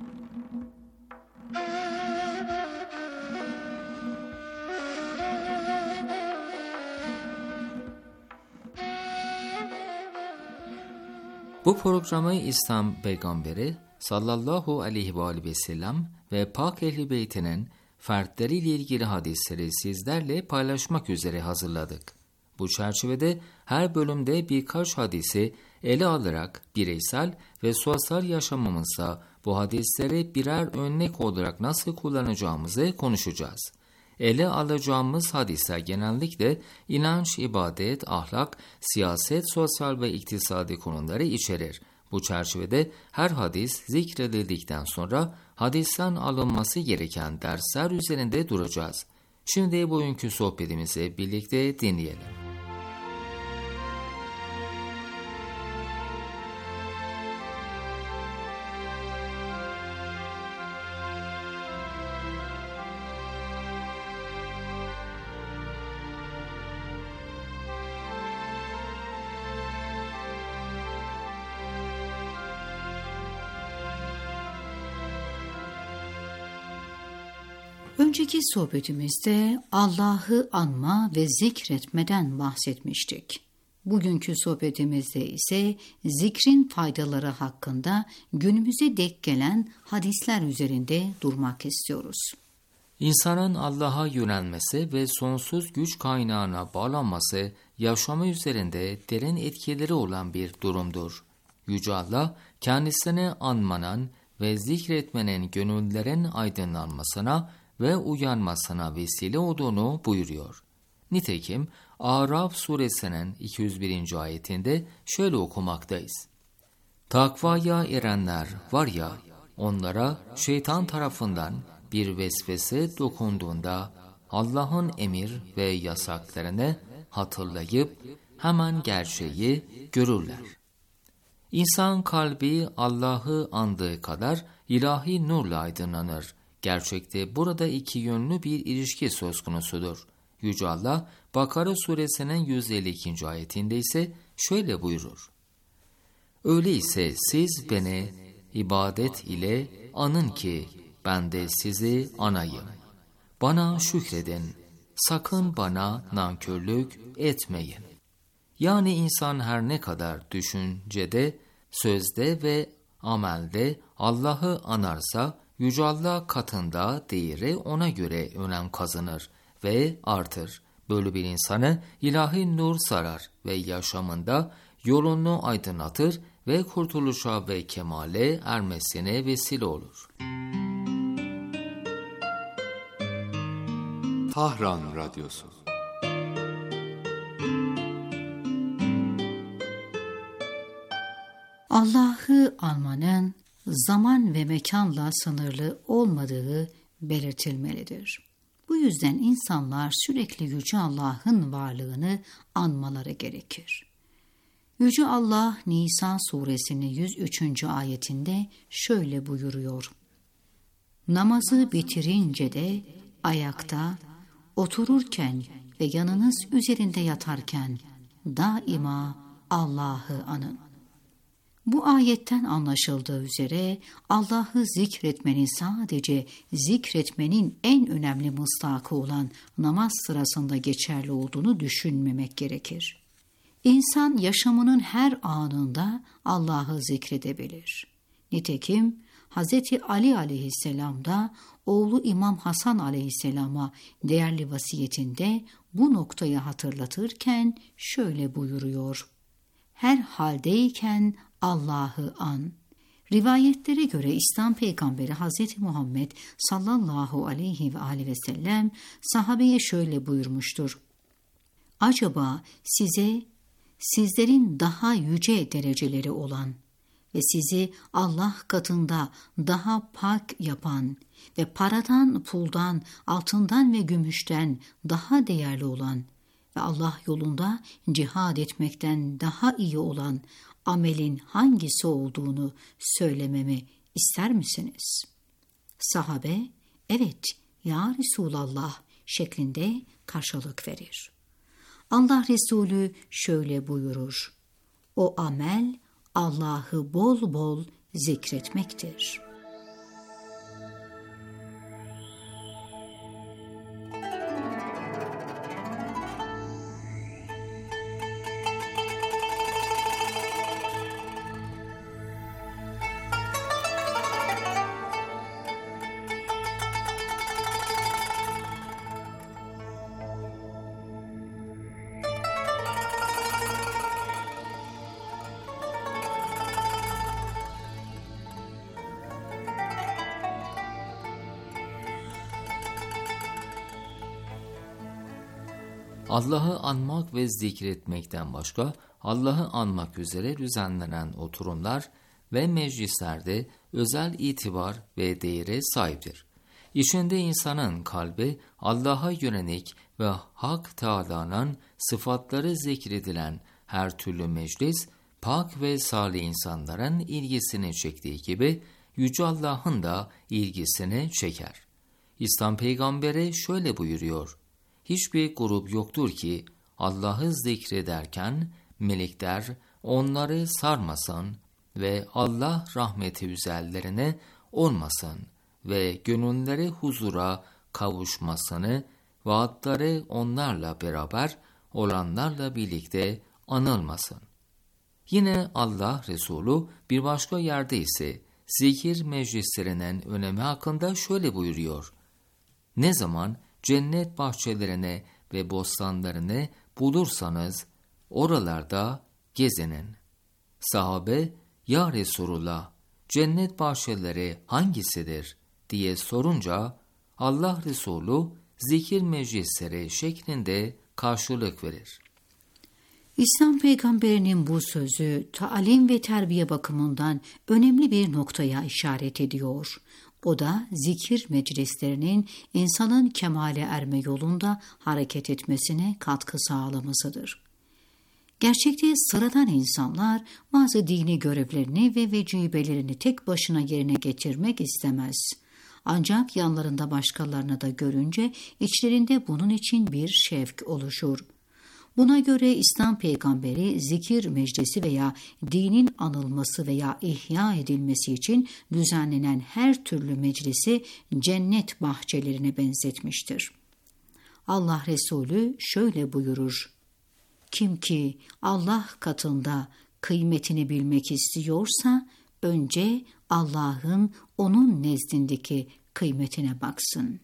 Bu programı İslam Peygamberi sallallahu aleyhi ve aleyhi ve sellem ve Pak Ehl-i Beyt'inin fertleriyle ilgili hadisleri sizlerle paylaşmak üzere hazırladık. Bu çerçevede her bölümde birkaç hadisi ele alarak bireysel ve sosyal yaşamımızda bu hadisleri birer örnek olarak nasıl kullanacağımızı konuşacağız. Ele alacağımız hadisler genellikle inanç, ibadet, ahlak, siyaset, sosyal ve iktisadi konuları içerir. Bu çerçevede her hadis zikredildikten sonra hadisten alınması gereken dersler üzerinde duracağız. Şimdi bugünkü sohbetimizi birlikte dinleyelim. Önceki sohbetimizde Allah'ı anma ve zikretmeden bahsetmiştik. Bugünkü sohbetimizde ise zikrin faydaları hakkında günümüze dek gelen hadisler üzerinde durmak istiyoruz. İnsanın Allah'a yönelmesi ve sonsuz güç kaynağına bağlanması yaşamı üzerinde derin etkileri olan bir durumdur. Yüce Allah kendisini anmanın ve zikretmenin gönüllerin aydınlanmasına ve uyanmasına vesile olduğunu buyuruyor. Nitekim Araf suresinin iki yüz birinci ayetinde şöyle okumaktayız. Takvaya erenler var ya, onlara şeytan tarafından bir vesvese dokunduğunda Allah'ın emir ve yasaklarını hatırlayıp hemen gerçeği görürler. İnsan kalbi Allah'ı andığı kadar ilahi nurla aydınlanır. Gerçekte burada iki yönlü bir ilişki söz konusudur. Yüce Allah Bakara suresinin yüz elli ikinci ayetinde ise şöyle buyurur. Öyleyse siz beni ibadet ile anın ki ben de sizi anayım. Bana şükredin, sakın bana nankörlük etmeyin. Yani insan her ne kadar düşüncede, sözde ve amelde Allah'ı anarsa, Yüce Allah katında değeri ona göre önem kazanır ve artır. Böyle bir insanı ilahi nur sarar ve yaşamında yolunu aydınlatır ve kurtuluşa ve kemale ermesine vesile olur. Tahran Radyosu. Allah'ı anmanın zaman ve mekanla sınırlı olmadığı belirtilmelidir. Bu yüzden insanlar sürekli Yüce Allah'ın varlığını anmaları gerekir. Yüce Allah Nisa suresinin yüz üçüncü ayetinde şöyle buyuruyor. Namazı bitirince de ayakta, otururken ve yanınız üzerinde yatarken daima Allah'ı anın. Bu ayetten anlaşıldığı üzere Allah'ı zikretmenin sadece zikretmenin en önemli mısdakı olan namaz sırasında geçerli olduğunu düşünmemek gerekir. İnsan yaşamının her anında Allah'ı zikredebilir. Nitekim Hz. Ali aleyhisselam da oğlu İmam Hasan aleyhisselama değerli vasiyetinde bu noktayı hatırlatırken şöyle buyuruyor. Her haldeyken Allah'ı an. Rivayetlere göre İslam peygamberi Hz. Muhammed sallallahu aleyhi ve aleyhi ve sellem sahabeye şöyle buyurmuştur. acaba size sizlerin daha yüce dereceleri olan ve sizi Allah katında daha pak yapan ve paradan, puldan, altından ve gümüşten daha değerli olan ve Allah yolunda cihad etmekten daha iyi olan amelin hangisi olduğunu söylememi ister misiniz? Sahabe, evet ya Resulallah şeklinde karşılık verir. Allah Resulü şöyle buyurur: o amel Allah'ı bol bol zikretmektir. Allah'ı anmak ve zikretmekten başka Allah'ı anmak üzere düzenlenen oturumlar ve meclislerde özel itibar ve değere sahiptir. İçinde insanın kalbi Allah'a yönelik ve Hak Teâlâ'nın sıfatları zikredilen her türlü meclis, pak ve salih insanların ilgisini çektiği gibi Yüce Allah'ın da ilgisini çeker. İslam peygamberi şöyle buyuruyor: hiçbir grup yoktur ki Allah'ı zikrederken melekler onları sarmasın ve Allah rahmeti üzerlerine olmasın ve gönülleri huzura kavuşmasını, vaatleri onlarla beraber olanlarla birlikte anılmasın. Yine Allah Resulü bir başka yerde ise zikir meclislerinin önemi hakkında şöyle buyuruyor: ne zaman cennet bahçelerine ve bostanlarını bulursanız oralarda gezinin. Sahabe, ya Resulullah, cennet bahçeleri hangisidir diye sorunca Allah Resulü zikir meclisleri şeklinde karşılık verir. İslam peygamberinin bu sözü talim ve terbiye bakımından önemli bir noktaya işaret ediyor. O da zikir meclislerinin insanın kemale erme yolunda hareket etmesine katkı sağlamasıdır. Gerçekte sıradan insanlar bazı dini görevlerini ve vecibelerini tek başına yerine getirmek istemez. Ancak yanlarında başkalarını da görünce içlerinde bunun için bir şevk oluşur. Buna göre İslam peygamberi zikir meclisi veya dinin anılması veya ihya edilmesi için düzenlenen her türlü meclisi cennet bahçelerine benzetmiştir. Allah Resulü şöyle buyurur: kim ki Allah katında kıymetini bilmek istiyorsa önce Allah'ın onun nezdindeki kıymetine baksın.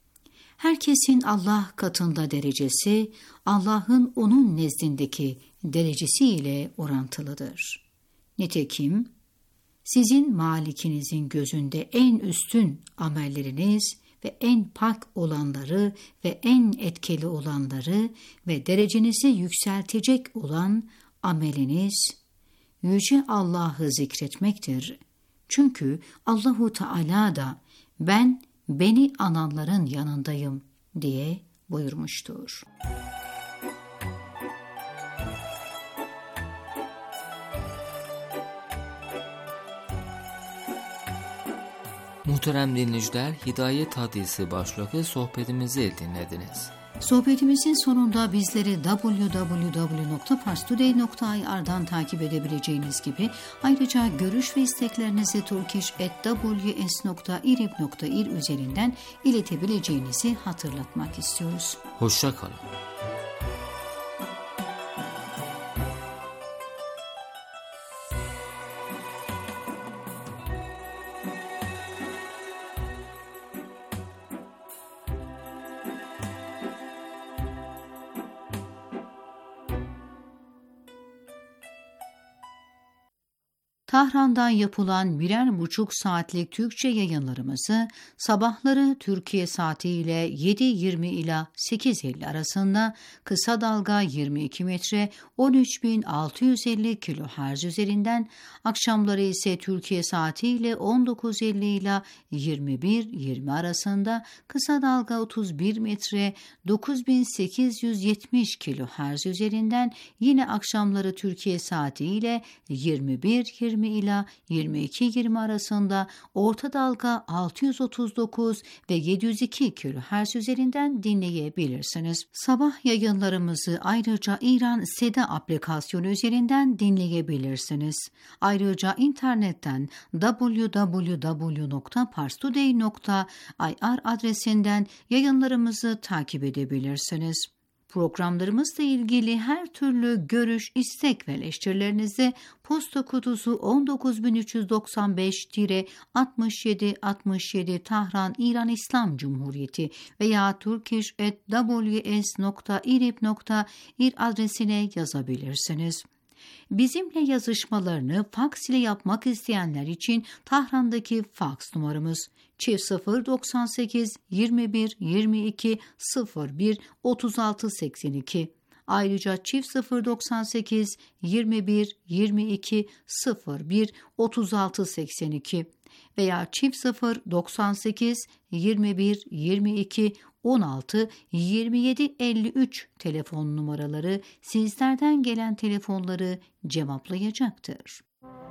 Herkesin Allah katında derecesi, Allah'ın onun nezdindeki derecesiyle orantılıdır. Nitekim, sizin malikinizin gözünde en üstün amelleriniz ve en pak olanları ve en etkili olanları ve derecenizi yükseltecek olan ameliniz, Yüce Allah'ı zikretmektir. Çünkü Allahu Teala da ben beni ananların yanındayım diye buyurmuştur. Muhterem dinleyiciler, Hidayet Hadisi başlıklı sohbetimizi dinlediniz. Sohbetimizin sonunda bizleri double-u double-u double-u nokta parstoday nokta i r'dan takip edebileceğiniz gibi ayrıca görüş ve isteklerinizi turkish at w s nokta irib nokta ir üzerinden iletebileceğinizi hatırlatmak istiyoruz. Hoşça kalın. Tahran'dan yapılan birer buçuk saatlik Türkçe yayınlarımızı sabahları Türkiye saatiyle yedi yirmi ila sekiz elli arasında kısa dalga yirmi iki metre on üç bin altı yüz elli kilohertz üzerinden, akşamları ise Türkiye saatiyle on dokuz elli ila yirmi bir yirmi arasında kısa dalga otuz bir metre dokuz bin sekiz yüz yetmiş kilohertz üzerinden, yine akşamları Türkiye saatiyle yirmi bir yirmi ila yirmi iki yirmi arasında orta dalga altı yüz otuz dokuz ve yedi yüz iki kilohertz üzerinden dinleyebilirsiniz. Sabah yayınlarımızı ayrıca İran Seda aplikasyonu üzerinden dinleyebilirsiniz. Ayrıca internetten double-u double-u double-u nokta parstoday nokta i r adresinden yayınlarımızı takip edebilirsiniz. Programlarımızla ilgili her türlü görüş, istek ve eleştirilerinizi posta kutusu on dokuz bin üç yüz doksan beş altmış yedi altmış yedi Tahran, İran İslam Cumhuriyeti veya turkish at w s nokta irib nokta ir adresine yazabilirsiniz. Bizimle yazışmalarını faks ile yapmak isteyenler için Tahran'daki faks numaramız çift sıfır doksan sekiz yirmi bir yirmi iki sıfır bir otuz altı seksen iki. Ayrıca çift sıfır doksan sekiz yirmi bir yirmi iki sıfır bir otuz altı seksen iki veya çift sıfır doksan sekiz yirmi bir yirmi iki on altı yirmi yedi elli üç telefon numaraları sizlerden gelen telefonları cevaplayacaktır.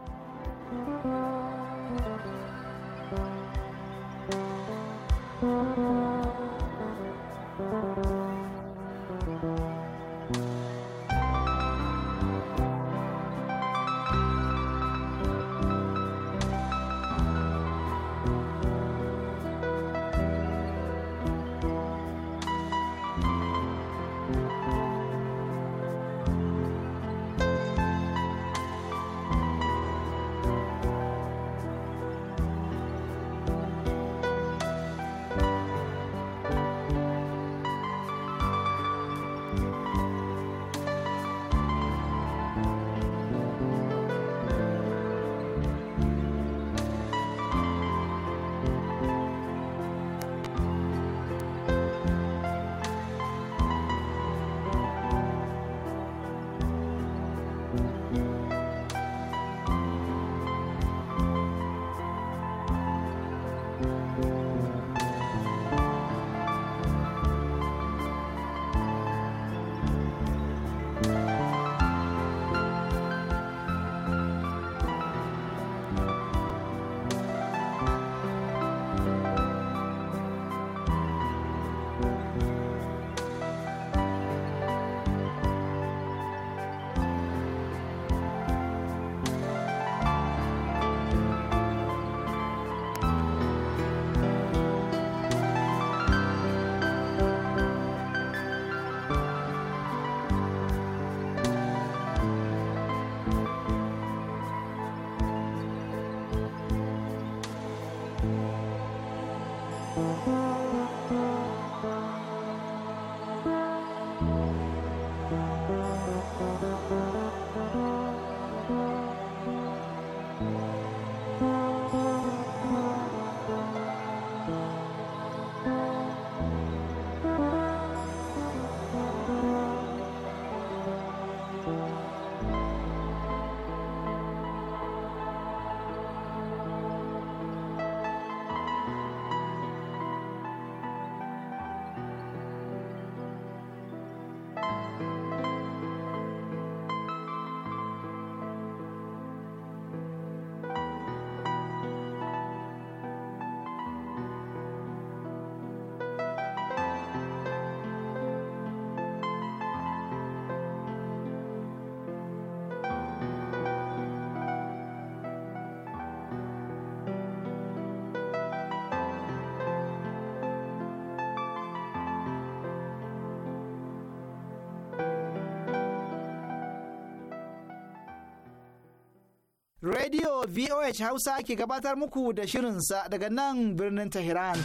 Radio V O H Hausa ke gabatar muku da shirinsa daga nan birnin Tehran.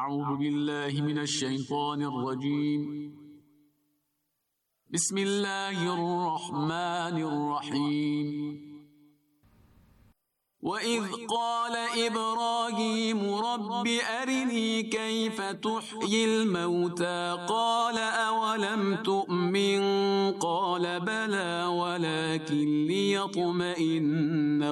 أعوذ بالله من الشيطان الرجيم. بسم الله الرحمن الرحيم. وإذ قال إبراهيم رب أرني كيف تحيي الموتى قال أولم تؤمن قال بلى ولكن ليطمئن